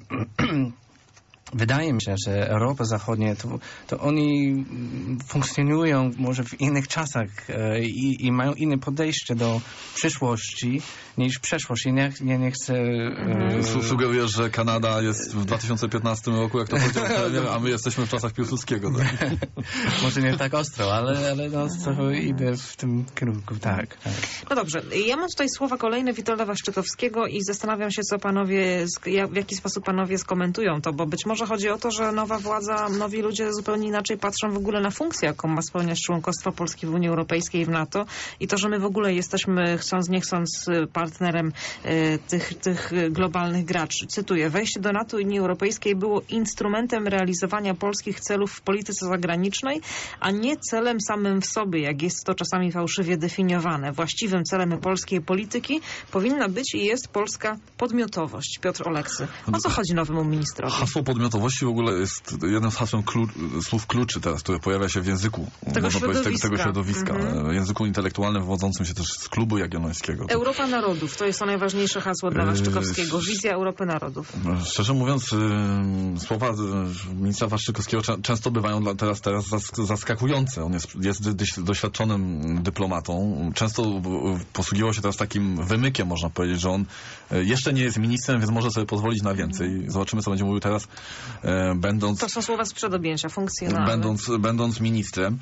wydaje mi się, że Europa Zachodnia, to oni funkcjonują może w innych czasach i mają inne podejście do przyszłości niż przeszłości. Ja nie chcę... Sugerujesz, że Kanada jest w 2015 roku, jak to powiedział, a my jesteśmy w czasach Piłsudskiego. Tak? Może nie tak ostro, ale to idę w tym kierunku, tak. No dobrze, ja mam tutaj słowa kolejne Witolda Waszczykowskiego i zastanawiam się, w jaki sposób panowie skomentują to, bo być może chodzi o to, że nowa władza, nowi ludzie zupełnie inaczej patrzą w ogóle na funkcję, jaką ma spełniać członkostwo Polski w Unii Europejskiej i w NATO i to, że my w ogóle jesteśmy, chcąc nie chcąc, partnerem tych globalnych graczy. Cytuję, wejście do NATO i Unii Europejskiej było instrumentem realizowania polskich celów w polityce zagranicznej, a nie celem samym w sobie, jak jest to czasami fałszywie definiowane. Właściwym celem polskiej polityki powinna być i jest polska podmiotowość. Piotr Oleksy. O co chodzi nowemu ministrowi? Hasło podmiotowości w ogóle jest jednym z słów kluczy teraz, które pojawia się w języku tego środowiska. W języku intelektualnym wywodzącym się też z klubu jagiellońskiego. Europa narodów. To jest to najważniejsze hasło dla Waszczykowskiego. Wizja Europy narodów. Szczerze mówiąc, słowa ministra Waszczykowskiego często bywają teraz zaskakujące. On jest doświadczonym dyplomatą. Często posługiwał się teraz takim wymykiem, można powiedzieć, że on jeszcze nie jest ministrem, więc może sobie pozwolić na więcej. Zobaczymy, co będzie mówił teraz, będąc... To są słowa sprzed objęcia funkcjonalne. Będąc ministrem.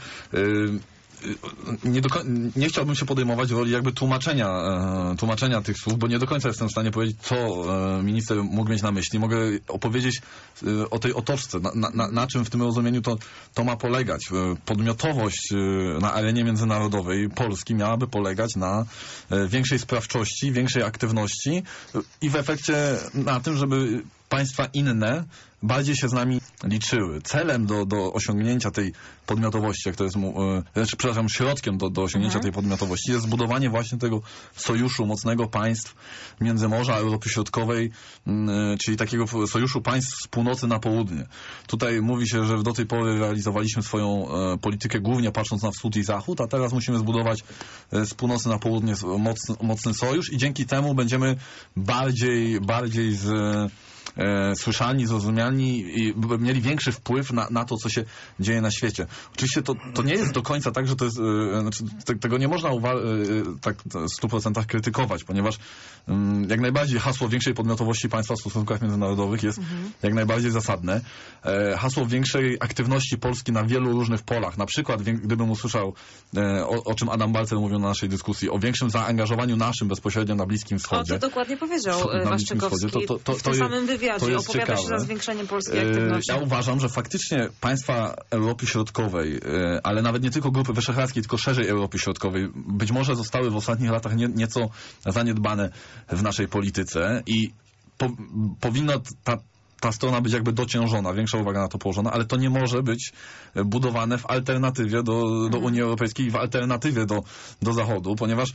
Nie chciałbym się podejmować roli jakby tłumaczenia tych słów, bo nie do końca jestem w stanie powiedzieć, co minister mógł mieć na myśli. Mogę opowiedzieć o tej otoczce, na czym w tym rozumieniu to ma polegać. Podmiotowość na arenie międzynarodowej Polski miałaby polegać na większej sprawczości, większej aktywności i w efekcie na tym, żeby państwa inne bardziej się z nami liczyły. Celem do osiągnięcia tej podmiotowości, jak to jest, środkiem do osiągnięcia tej podmiotowości jest zbudowanie właśnie tego sojuszu mocnego państw Międzymorza, Europy Środkowej, czyli takiego sojuszu państw z północy na południe. Tutaj mówi się, że do tej pory realizowaliśmy swoją politykę głównie patrząc na wschód i zachód, a teraz musimy zbudować z północy na południe mocny sojusz i dzięki temu będziemy bardziej słyszalni, zrozumialni i mieli większy wpływ na to, co się dzieje na świecie. Oczywiście to nie jest do końca tak, że to jest, tego nie można tak w 100% krytykować, ponieważ jak najbardziej hasło większej podmiotowości państwa w stosunkach międzynarodowych jest jak najbardziej zasadne. Hasło większej aktywności Polski na wielu różnych polach, na przykład gdybym usłyszał, o czym Adam Balcer mówił na naszej dyskusji, o większym zaangażowaniu naszym bezpośrednio na Bliskim Wschodzie. O, to dokładnie powiedział Waszczykowski w tym samym wywiadzie. wywiadzie opowiada się za zwiększeniem polskiej aktywności. Ja uważam, że faktycznie państwa Europy Środkowej, ale nawet nie tylko Grupy Wyszehradzkiej, tylko szerzej Europy Środkowej, być może zostały w ostatnich latach nieco zaniedbane w naszej polityce i powinna ta strona być jakby dociążona, większa uwaga na to położona, ale to nie może być budowane w alternatywie do Unii Europejskiej i w alternatywie do Zachodu, ponieważ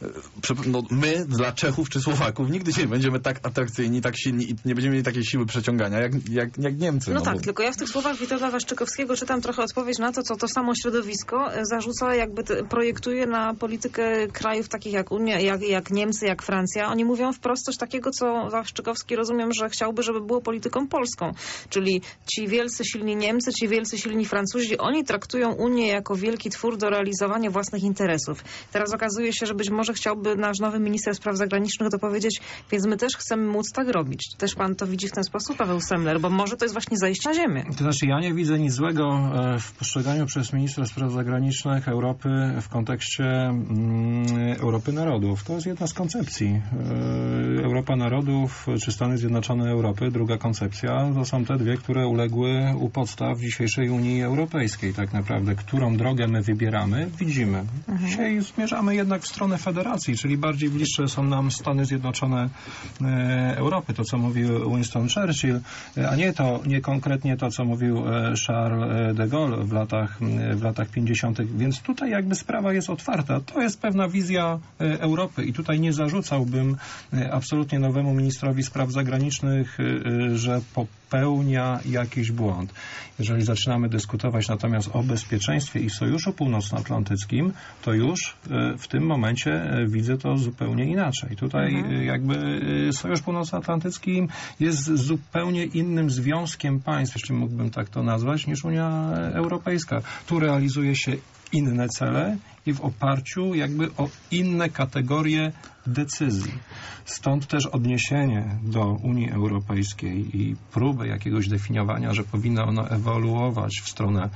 my dla Czechów czy Słowaków nigdy nie będziemy tak atrakcyjni, tak silni i nie będziemy mieli takiej siły przeciągania jak Niemcy. No tak, tylko ja w tych słowach Witolda Waszczykowskiego czytam trochę odpowiedź na to, co to samo środowisko zarzuca, jakby projektuje na politykę krajów takich jak Unia, jak Niemcy, jak Francja. Oni mówią wprost coś takiego, co Waszczykowski rozumiem, że chciałby, żeby było polityką polską. Czyli ci wielcy silni Niemcy, ci wielcy silni Francuzi, oni traktują Unię jako wielki twór do realizowania własnych interesów. Teraz okazuje się, że być może chciałby nasz nowy minister spraw zagranicznych to powiedzieć, więc my też chcemy móc tak robić. Też pan to widzi w ten sposób, Paweł Semler, bo może to jest właśnie zajście na ziemię. To znaczy, ja nie widzę nic złego w postrzeganiu przez ministra spraw zagranicznych Europy w kontekście Europy Narodów. To jest jedna z koncepcji. Europa Narodów czy Stany Zjednoczone Europy, druga koncepcja, to są te dwie, które uległy u podstaw dzisiejszej Unii Europejskiej. Tak naprawdę, którą drogę my wybieramy, widzimy. Dzisiaj zmierzamy jednak w stronę federacji, czyli bardziej bliższe są nam Stany Zjednoczone Europy, to co mówił Winston Churchill, a nie konkretnie to, co mówił Charles de Gaulle w latach 50. Więc tutaj jakby sprawa jest otwarta. To jest pewna wizja Europy i tutaj nie zarzucałbym absolutnie nowemu ministrowi spraw zagranicznych, że popełnia jakiś błąd. Jeżeli zaczynamy dyskutować natomiast o bezpieczeństwie i Sojuszu Północnoatlantyckim, to już w tym momencie widzę to zupełnie inaczej. Tutaj jakby Sojusz Północnoatlantycki jest zupełnie innym związkiem państw, jeśli mógłbym tak to nazwać, niż Unia Europejska. Tu realizuje się inne cele i w oparciu jakby o inne kategorie decyzji. Stąd też odniesienie do Unii Europejskiej i próbę jakiegoś definiowania, że powinna ona ewoluować w stronę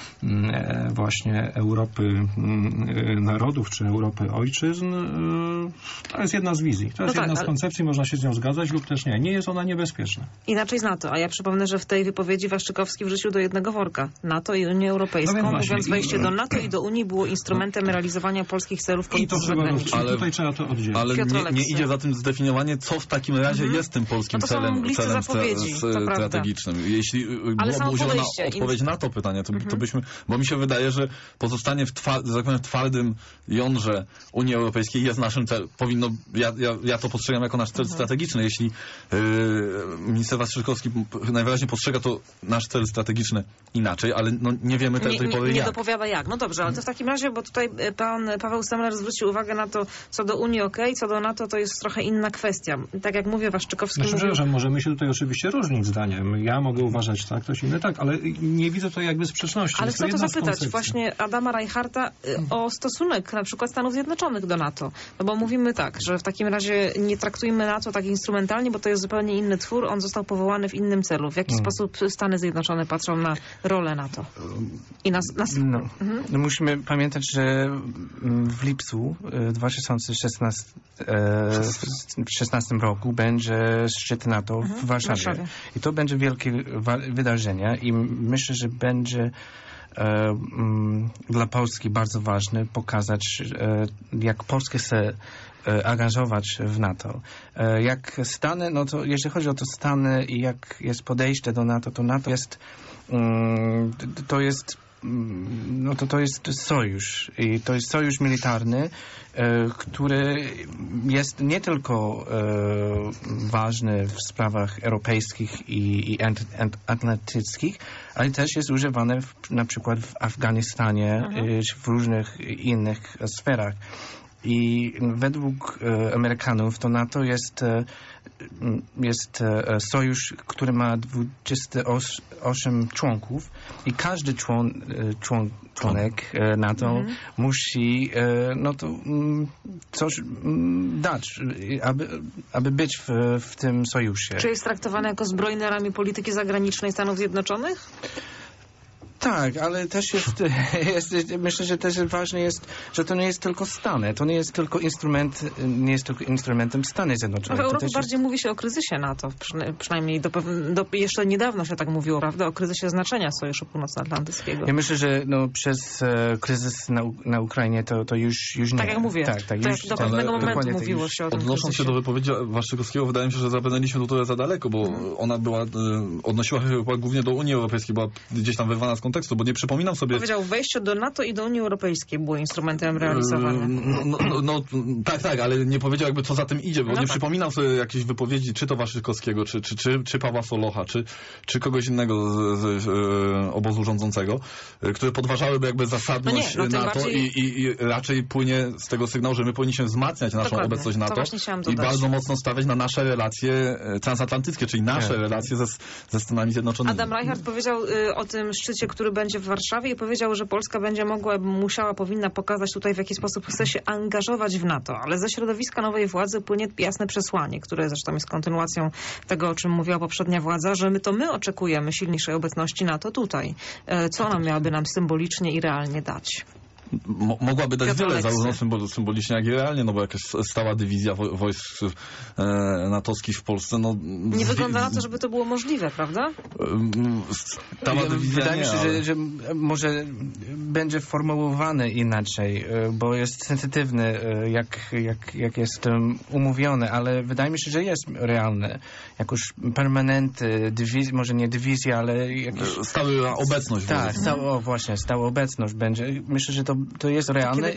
właśnie Europy narodów czy Europy ojczyzn, to jest jedna z wizji. To jest jedna z koncepcji, można się z nią zgadzać lub też nie. Nie jest ona niebezpieczna. Inaczej z NATO, a ja przypomnę, że w tej wypowiedzi Waszczykowski wrzucił do jednego worka NATO i Unię Europejską, no mówiąc wejście do NATO i do Unii było instrumentem realizowania polskich celów polityki zagranicznej. Tutaj trzeba to oddzielić. Ale nie idzie za tym zdefiniowanie, co w takim razie jest tym polskim celem strategicznym. Jeśli byłoby udzielona odpowiedź na to pytanie, to byśmy, bo mi się wydaje, że pozostanie w twardym jądrze Unii Europejskiej jest naszym celem. Ja to postrzegam jako nasz cel strategiczny. Jeśli minister Waszczykowski najwyraźniej postrzega to nasz cel strategiczny inaczej, ale nie wiemy tej pory nie jak. dopowiada jak. No dobrze, ale to w takim razie, bo tutaj pan Paweł Semler zwrócił uwagę na to, co do Unii co do NATO to jest trochę inna kwestia. Tak jak mówię, Waszczykowski mówił... że możemy się tutaj oczywiście różnić zdaniem. Ja mogę uważać tak, ktoś inny tak, ale nie widzę to jakby sprzeczności. Ale chcę to zapytać właśnie Adama Reinharta o stosunek na przykład Stanów Zjednoczonych do NATO. No bo mówimy tak, że w takim razie nie traktujmy NATO tak instrumentalnie, bo to jest zupełnie inny twór, on został powołany w innym celu. W jaki sposób Stany Zjednoczone patrzą na rolę NATO? I No, musimy pamiętać, że w lipcu 2016 roku będzie szczyt NATO w Warszawie. I to będzie wielkie wydarzenie i myślę, że będzie dla Polski bardzo ważne pokazać, jak Polska chce angażować w NATO. Jak Stany, no to jeśli chodzi o to Stany i jak jest podejście do NATO, to NATO jest to jest sojusz i to jest sojusz militarny, który jest nie tylko ważny w sprawach europejskich i atlantyckich, ale też jest używany na przykład w Afganistanie czy w różnych innych sferach. I według Amerykanów to NATO jest sojusz, który ma 28 członków i każdy członek NATO musi coś dać, aby być w tym sojuszu. Czy jest traktowany jako zbrojny ramię polityki zagranicznej Stanów Zjednoczonych? Tak, ale też myślę, że też ważne jest, że to nie jest tylko Stany, to nie jest tylko instrumentem Stanów Zjednoczonych. W Europie też bardziej mówi się o kryzysie NATO, przynajmniej jeszcze niedawno się tak mówiło, prawda, o kryzysie znaczenia Sojuszu Północnoatlantyckiego. Ja myślę, że przez kryzys na Ukrainie to już nie. Tak jak mówię, już, do pewnego momentu mówiło się o tym Odnosząc kryzysie. się do wypowiedzi Waszczykowskiego, wydaje mi się, że zabrnęliśmy tu trochę za daleko, bo ona odnosiła się chyba głównie do Unii Europejskiej, była gdzieś tam wyrwana z kontekstu, bo nie przypominam sobie... Powiedział, wejście do NATO i do Unii Europejskiej było instrumentem realizowania. Tak, ale nie powiedział jakby co za tym idzie, bo nie tak. przypominam sobie jakiejś wypowiedzi, czy to Waszczykowskiego, czy Pawła Solocha, czy kogoś innego z obozu rządzącego, które podważałyby jakby zasadność NATO bardziej... i raczej płynie z tego sygnału, że my powinniśmy wzmacniać naszą obecność NATO i bardzo mocno stawiać na nasze relacje transatlantyckie, czyli nasze relacje ze Stanami Zjednoczonymi. Adam Reichert powiedział o tym szczycie, który będzie w Warszawie i powiedział, że Polska będzie powinna pokazać tutaj, w jaki sposób chce się angażować w NATO, ale ze środowiska nowej władzy płynie jasne przesłanie, które zresztą jest kontynuacją tego, o czym mówiła poprzednia władza, że my oczekujemy silniejszej obecności NATO tutaj. Co ona miałaby nam symbolicznie i realnie dać? Mogłaby dać wiele, Aleksy. zarówno symbolicznie, jak i realnie, no bo jakaś stała dywizja wojsk natowskich w Polsce, no... Nie wygląda na to, żeby to było możliwe, prawda? Wydaje mi się, że może będzie formułowane inaczej, bo jest sensytywny, jak jest umówione, ale wydaje mi się, że jest realne. Jakoś permanenty, może nie dywizja, ale jakiś... Stała obecność. Tak, stała obecność będzie. Myślę, że to jest realne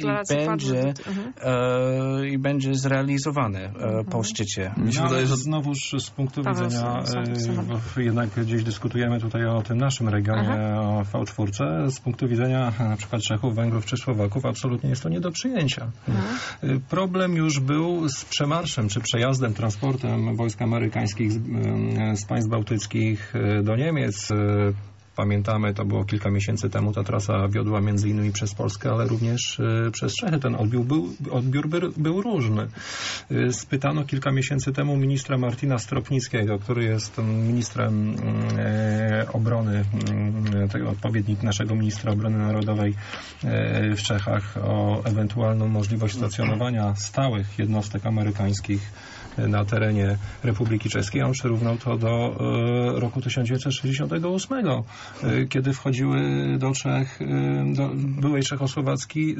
i będzie zrealizowane po szczycie. Mi się wydaje, że znowuż z punktu widzenia, jednak gdzieś dyskutujemy tutaj o tym naszym regionie, o V4, z punktu widzenia na przykład Czechów, Węgrów czy Słowaków, absolutnie jest to nie do przyjęcia. Problem już był z przemarszem czy przejazdem, transportem wojsk amerykańskich z państw bałtyckich do Niemiec. Pamiętamy, to było kilka miesięcy temu, ta trasa wiodła między innymi przez Polskę, ale również przez Czechy. Ten odbiór był różny. Spytano kilka miesięcy temu ministra Martina Stropnickiego, który jest ministrem obrony, tego odpowiednik naszego ministra obrony narodowej w Czechach, o ewentualną możliwość stacjonowania stałych jednostek amerykańskich na terenie Republiki Czeskiej. On przyrównał to do roku 1968, kiedy wchodziły do Czech, do byłej Czechosłowacji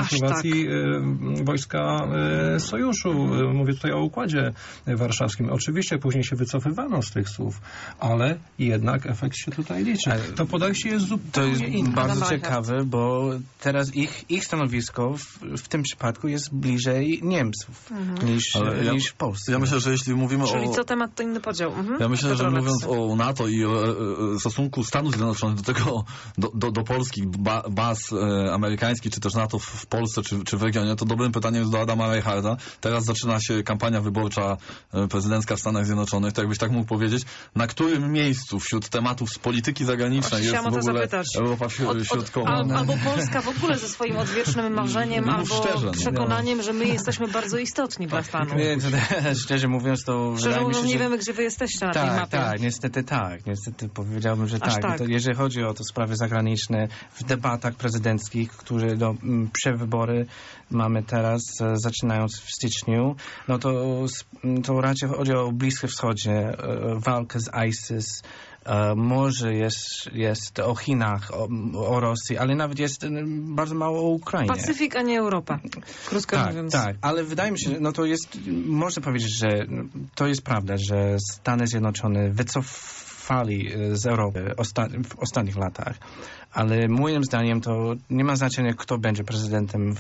wojska sojuszu. Mówię tutaj o Układzie Warszawskim. Oczywiście później się wycofywano z tych słów, ale jednak efekt się tutaj liczy. To podejście jest zupełnie inne. To jest bardzo ciekawe, bo teraz ich stanowisko w tym przypadku jest bliżej Niemców niż w Polsce. Ja myślę, że jeśli mówimy Czyli co temat, to inny podział. Ja myślę, że mówiąc o NATO i o stosunku Stanów Zjednoczonych do tego, do polskich baz amerykańskich, czy też NATO w Polsce, czy w regionie, to dobrym pytaniem jest do Adama Reicherta. Teraz zaczyna się kampania wyborcza prezydencka w Stanach Zjednoczonych. To jakbyś tak mógł powiedzieć, na którym miejscu wśród tematów z polityki zagranicznej jest w ogóle Europa Środkowa? Albo Polska w ogóle ze swoim odwiecznym marzeniem, albo przekonaniem, że my jesteśmy bardzo istotni dla Stanów. Szczerze mówiąc, to wydaje mi się, nie wiemy, gdzie wy jesteście na tej mapie. Niestety powiedziałbym, że tak. To, jeżeli chodzi o to sprawy zagraniczne w debatach prezydenckich, które przewybory mamy teraz, zaczynając w styczniu, no to raczej chodzi o Bliskim Wschodzie, walkę z ISIS, może jest o Chinach, o Rosji, ale nawet jest bardzo mało o Ukrainie. Pacyfik, a nie Europa. Krótko mówiąc. Tak, ale wydaje mi się, można powiedzieć, że to jest prawda, że Stany Zjednoczone wycofali z Europy w ostatnich latach. Ale moim zdaniem to nie ma znaczenia, kto będzie prezydentem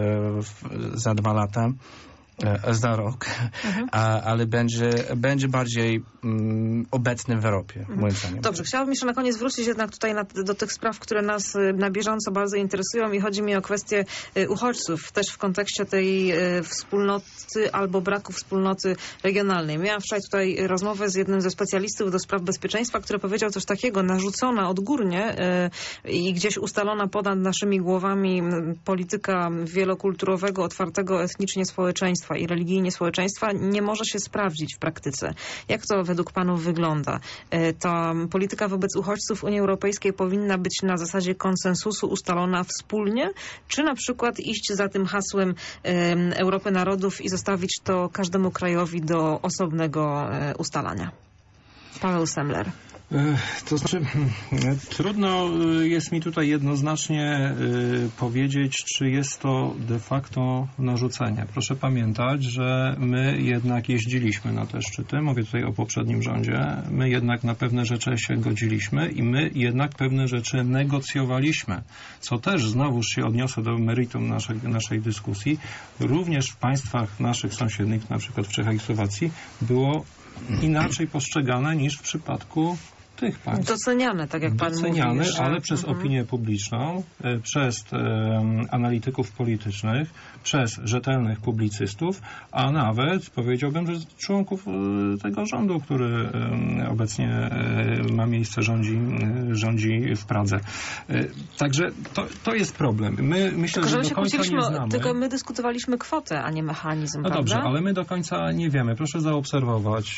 za 2 lata. Za rok, ale będzie bardziej obecny w Europie, moim zdaniem. Dobrze, chciałabym jeszcze na koniec wrócić jednak tutaj do tych spraw, które nas na bieżąco bardzo interesują i chodzi mi o kwestię uchodźców, też w kontekście tej wspólnoty albo braku wspólnoty regionalnej. Miałam wczoraj tutaj rozmowę z jednym ze specjalistów do spraw bezpieczeństwa, który powiedział coś takiego, narzucona odgórnie i gdzieś ustalona ponad naszymi głowami polityka wielokulturowego, otwartego etnicznie społeczeństwa społeczeństwa i religijnie społeczeństwa nie może się sprawdzić w praktyce. Jak to według panów wygląda? Ta polityka wobec uchodźców Unii Europejskiej powinna być na zasadzie konsensusu ustalona wspólnie, czy na przykład iść za tym hasłem Europy Narodów i zostawić to każdemu krajowi do osobnego ustalania? Paweł Semler. To znaczy, trudno jest mi tutaj jednoznacznie powiedzieć, czy jest to de facto narzucenie. Proszę pamiętać, że my jednak jeździliśmy na te szczyty, mówię tutaj o poprzednim rządzie, my jednak na pewne rzeczy się godziliśmy i my jednak pewne rzeczy negocjowaliśmy, co też znowuż się odniosę do meritum naszej dyskusji, również w państwach naszych sąsiednich, na przykład w Czechach i Słowacji, było inaczej postrzegane niż w przypadku tych państw. Doceniane, tak jak pan Doceniane, mówi. Że... ale przez opinię publiczną, przez analityków politycznych, przez rzetelnych publicystów, a nawet powiedziałbym, że członków tego rządu, który obecnie ma miejsce, rządzi w Pradze. Także to jest problem. My myślę, że do końca nie znamy. Tylko my dyskutowaliśmy kwotę, a nie mechanizm, no prawda? Dobrze, ale my do końca nie wiemy. Proszę zaobserwować.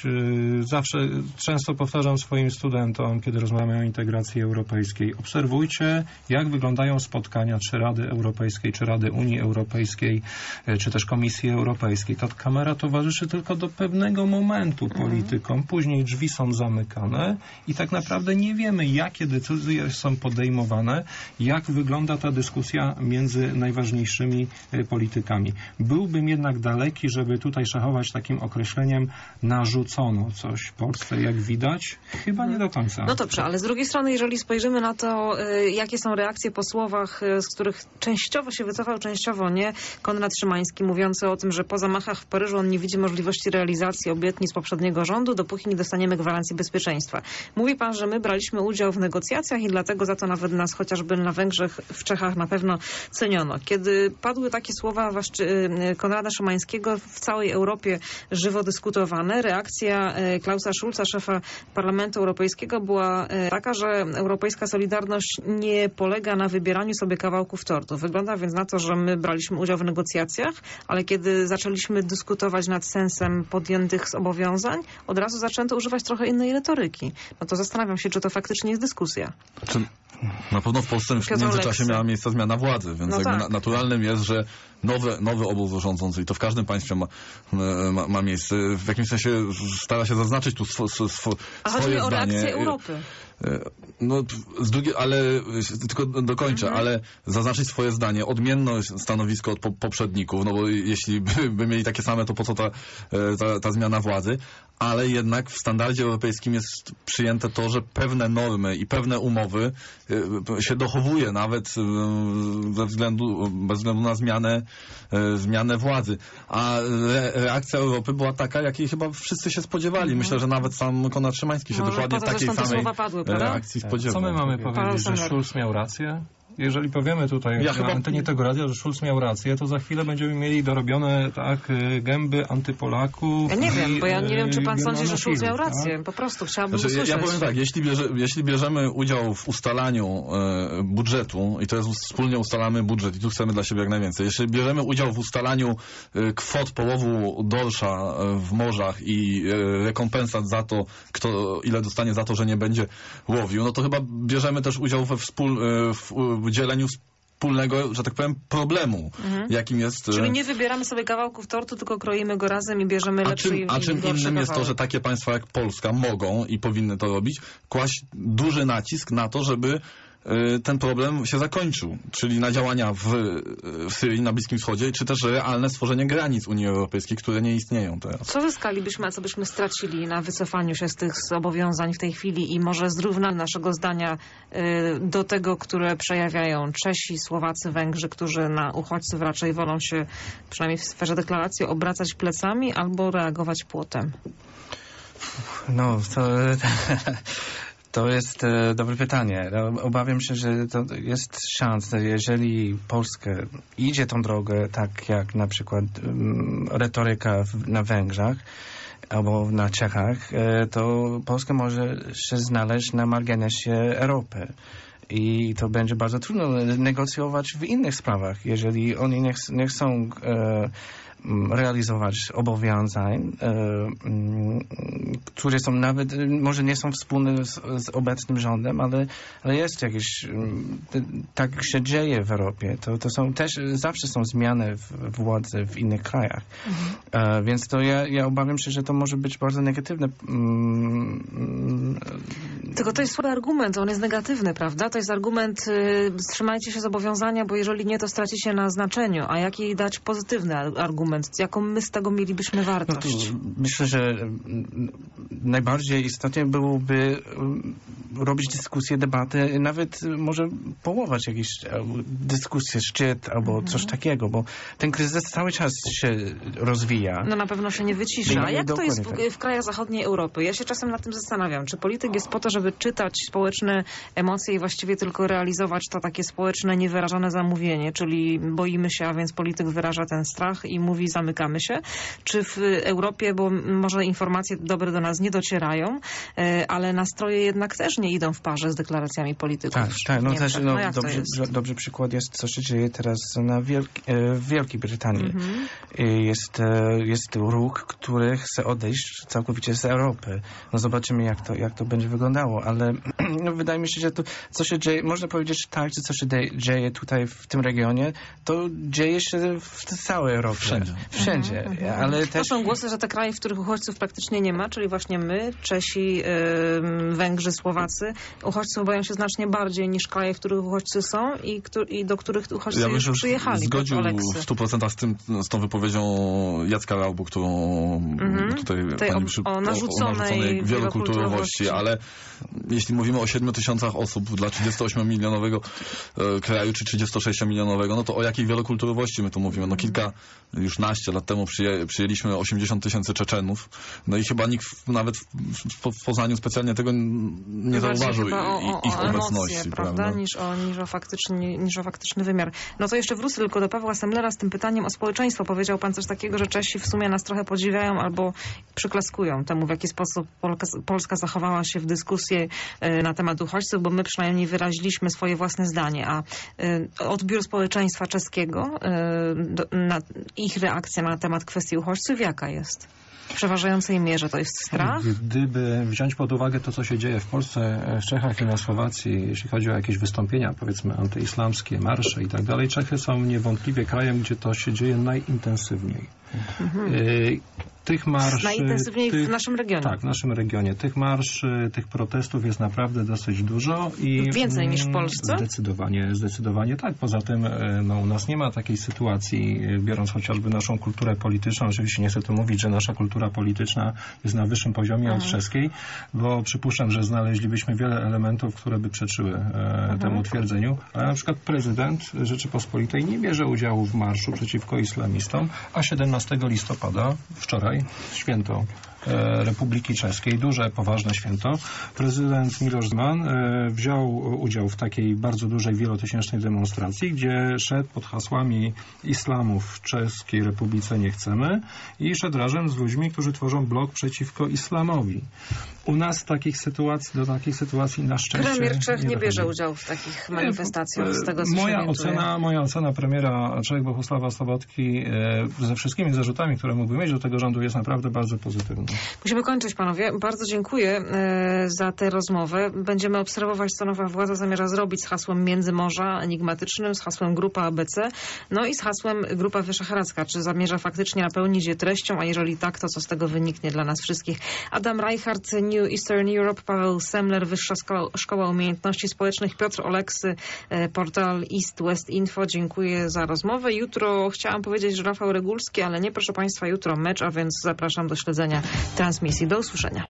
Często powtarzam swoim studentom, kiedy rozmawiamy o integracji europejskiej. Obserwujcie, jak wyglądają spotkania czy Rady Europejskiej, czy Rady Unii Europejskiej, czy też Komisji Europejskiej. Ta kamera towarzyszy tylko do pewnego momentu politykom. Później drzwi są zamykane i tak naprawdę nie wiemy, jakie decyzje są podejmowane, jak wygląda ta dyskusja między najważniejszymi politykami. Byłbym jednak daleki, żeby tutaj szachować takim określeniem narzucono coś Polsce, jak widać. Chyba nie do końca. No dobrze, ale z drugiej strony, jeżeli spojrzymy na to, jakie są reakcje po słowach, z których częściowo się wycofał, częściowo nie, Konrad Szymański mówiący o tym, że po zamachach w Paryżu on nie widzi możliwości realizacji obietnic poprzedniego rządu, dopóki nie dostaniemy gwarancji bezpieczeństwa. Mówi pan, że my braliśmy udział w negocjacjach i dlatego za to nawet nas chociażby na Węgrzech, w Czechach na pewno ceniono. Kiedy padły takie słowa Konrada Szymańskiego, w całej Europie żywo dyskutowane, reakcja Klausa Schulza, szefa Parlamentu Europejskiego, była taka, że europejska solidarność nie polega na wybieraniu sobie kawałków tortu. Wygląda więc na to, że my braliśmy udział w negocjacjach, ale kiedy zaczęliśmy dyskutować nad sensem podjętych zobowiązań, od razu zaczęto używać trochę innej retoryki. No to zastanawiam się, czy to faktycznie jest dyskusja. Na pewno w Polsce w międzyczasie miała miejsce zmiana władzy, więc naturalnym jest, że nowy obóz rządzący, i to w każdym państwie ma miejsce, w jakimś sensie stara się zaznaczyć tu swoje zdanie. O reakcję Europy. No, ale tylko dokończę, ale zaznaczyć swoje zdanie, odmienne stanowisko od poprzedników, no bo jeśli by mieli takie same, to po co ta zmiana władzy, ale jednak w standardzie europejskim jest przyjęte to, że pewne normy i pewne umowy się dochowuje nawet bez względu na zmianę władzy. A reakcja Europy była taka, jakiej chyba wszyscy się spodziewali. Myślę, że nawet sam Konrad Szymański się dokładnie takiej samej reakcji spodziewał. Co my mamy powiedzieć, że Schulz miał rację? Jeżeli powiemy tutaj na antenie tego radia, że Schulz miał rację, to za chwilę będziemy mieli dorobione gęby antypolaków. Ja nie wiem, bo ja nie wiem, czy pan sądzi, że Schulz miał rację. Po prostu chciałabym usłyszeć. Ja powiem tak, jeśli bierzemy udział w ustalaniu budżetu, i to jest wspólnie ustalamy budżet i tu chcemy dla siebie jak najwięcej, jeśli bierzemy udział w ustalaniu kwot połowu dorsza w morzach i rekompensat za to, ile dostanie za to, że nie będzie łowił, no to chyba bierzemy też udział w dzieleniu wspólnego, że tak powiem, problemu, jakim jest... Czyli nie wybieramy sobie kawałków tortu, tylko kroimy go razem i bierzemy lepszy i gorszy A czym innym kawałek. jest to, że takie państwa jak Polska mogą i powinny to robić, kłaść duży nacisk na to, żeby ten problem się zakończył, czyli na działania w Syrii, na Bliskim Wschodzie, czy też realne stworzenie granic Unii Europejskiej, które nie istnieją teraz. Co zyskalibyśmy, a co byśmy stracili na wycofaniu się z tych zobowiązań w tej chwili i może zrównaniu naszego zdania do tego, które przejawiają Czesi, Słowacy, Węgrzy, którzy na uchodźców raczej wolą się, przynajmniej w sferze deklaracji, obracać plecami albo reagować płotem? No, to jest dobre pytanie. Obawiam się, że to jest szansa, jeżeli Polska idzie tą drogę, tak jak na przykład retoryka na Węgrzech albo na Czechach, to Polska może się znaleźć na marginesie Europy. I to będzie bardzo trudno negocjować w innych sprawach, jeżeli oni nie chcą realizować zobowiązań, które są nawet, może nie są wspólne z obecnym rządem, ale jest jakieś, tak się dzieje w Europie. To są też, zawsze są zmiany władzy w innych krajach. Więc to ja obawiam się, że to może być bardzo negatywne. Tylko to jest słaby argument, on jest negatywny, prawda? To jest argument, wstrzymajcie się zobowiązania, bo jeżeli nie, to stracicie na znaczeniu. A jaki dać pozytywny argument? Jaką my z tego mielibyśmy wartość? Myślę, że najbardziej istotnie byłoby robić dyskusje, debaty, nawet może połować jakieś dyskusje, szczyt albo coś takiego, bo ten kryzys cały czas się rozwija. No na pewno się nie wycisza. A jak to jest w krajach zachodniej Europy? Ja się czasem nad tym zastanawiam. Czy polityk jest po to, żeby czytać społeczne emocje i właściwie tylko realizować to takie społeczne, niewyrażone zamówienie, czyli boimy się, a więc polityk wyraża ten strach i mówi zamykamy się? Czy w Europie, bo może informacje dobre do nas nie docierają, ale nastroje jednak też nie idą w parze z deklaracjami polityków. Tak. No też dobry przykład jest, co się dzieje teraz w Wielkiej Brytanii. Jest ruch, który chce odejść całkowicie z Europy. No zobaczymy, jak to będzie wyglądało, ale wydaje mi się, że to, co się dzieje, można powiedzieć tak, że co się dzieje tutaj w tym regionie, to dzieje się w całej Europie. Wszędzie. Ale też... To są głosy, że te kraje, w których uchodźców praktycznie nie ma, czyli właśnie my, Czesi, Węgrzy, Słowacy, uchodźców boją się znacznie bardziej niż kraje, w których uchodźcy są i do których uchodźcy już przyjechali. Zgodził w 100% z tą wypowiedzią Jacka Raubu, którą tutaj pani o narzuconej wielokulturowości, ale jeśli mówimy o 7 000 osób dla 38-milionowego kraju, czy 36-milionowego, no to o jakiej wielokulturowości my tu mówimy? No już naście lat temu przyjęliśmy 80 000 Czeczenów, no i chyba nikt nawet w Poznaniu specjalnie tego nie zauważył ich obecności. Emocje, prawda? Niż o faktyczny wymiar. No to jeszcze wrócę tylko do Pawła Semlera z tym pytaniem o społeczeństwo. Powiedział pan coś takiego, że Czesi w sumie nas trochę podziwiają albo przyklaskują temu, w jaki sposób Polska zachowała się w dyskusji na temat uchodźców, bo my przynajmniej wyraziliśmy swoje własne zdanie, a odbiór społeczeństwa czeskiego, ich reakcja na temat kwestii uchodźców jaka jest? W przeważającej mierze to jest strach? Gdyby wziąć pod uwagę to, co się dzieje w Polsce, w Czechach i na Słowacji, jeśli chodzi o jakieś wystąpienia, powiedzmy antyislamskie, marsze i tak dalej, Czechy są niewątpliwie krajem, gdzie to się dzieje najintensywniej. Tych marsz... Najintensywniej w naszym regionie. Tak, w naszym regionie. Tych marsz, tych protestów jest naprawdę dosyć dużo. I więcej niż w Polsce? Zdecydowanie tak. Poza tym u nas nie ma takiej sytuacji, biorąc chociażby naszą kulturę polityczną. Oczywiście nie chcę tu mówić, że nasza kultura polityczna jest na wyższym poziomie od czeskiej, bo przypuszczam, że znaleźlibyśmy wiele elementów, które by przeczyły temu twierdzeniu. Ale na przykład prezydent Rzeczypospolitej nie bierze udziału w marszu przeciwko islamistom, a 17 listopada, wczoraj, święto Republiki Czeskiej, duże, poważne święto. Prezydent Miloš Zeman wziął udział w takiej bardzo dużej, wielotysięcznej demonstracji, gdzie szedł pod hasłami islamu w Czeskiej Republice nie chcemy i szedł razem z ludźmi, którzy tworzą blok przeciwko islamowi. U nas do takich sytuacji na szczęście premier Czech nie bierze udziału w takich manifestacjach, z tego co moja ocena premiera Czech Bohusława Sobotki ze wszystkimi zarzutami, które mógłby mieć do tego rządu, jest naprawdę bardzo pozytywna. Musimy kończyć, panowie. Bardzo dziękuję za tę rozmowę. Będziemy obserwować, co nowa władza zamierza zrobić z hasłem Międzymorza enigmatycznym, z hasłem Grupa ABC, no i z hasłem Grupa Wyszehradzka. Czy zamierza faktycznie napełnić je treścią, a jeżeli tak, to co z tego wyniknie dla nas wszystkich? Adam Reichart, New Eastern Europe, Paweł Semler, Wyższa Szkoła Umiejętności Społecznych, Piotr Oleksy, portal East West Info. Dziękuję za rozmowę. Jutro chciałam powiedzieć, że Rafał Regulski, ale nie, proszę państwa, jutro mecz, a więc zapraszam do śledzenia transmisji. Do usłyszenia.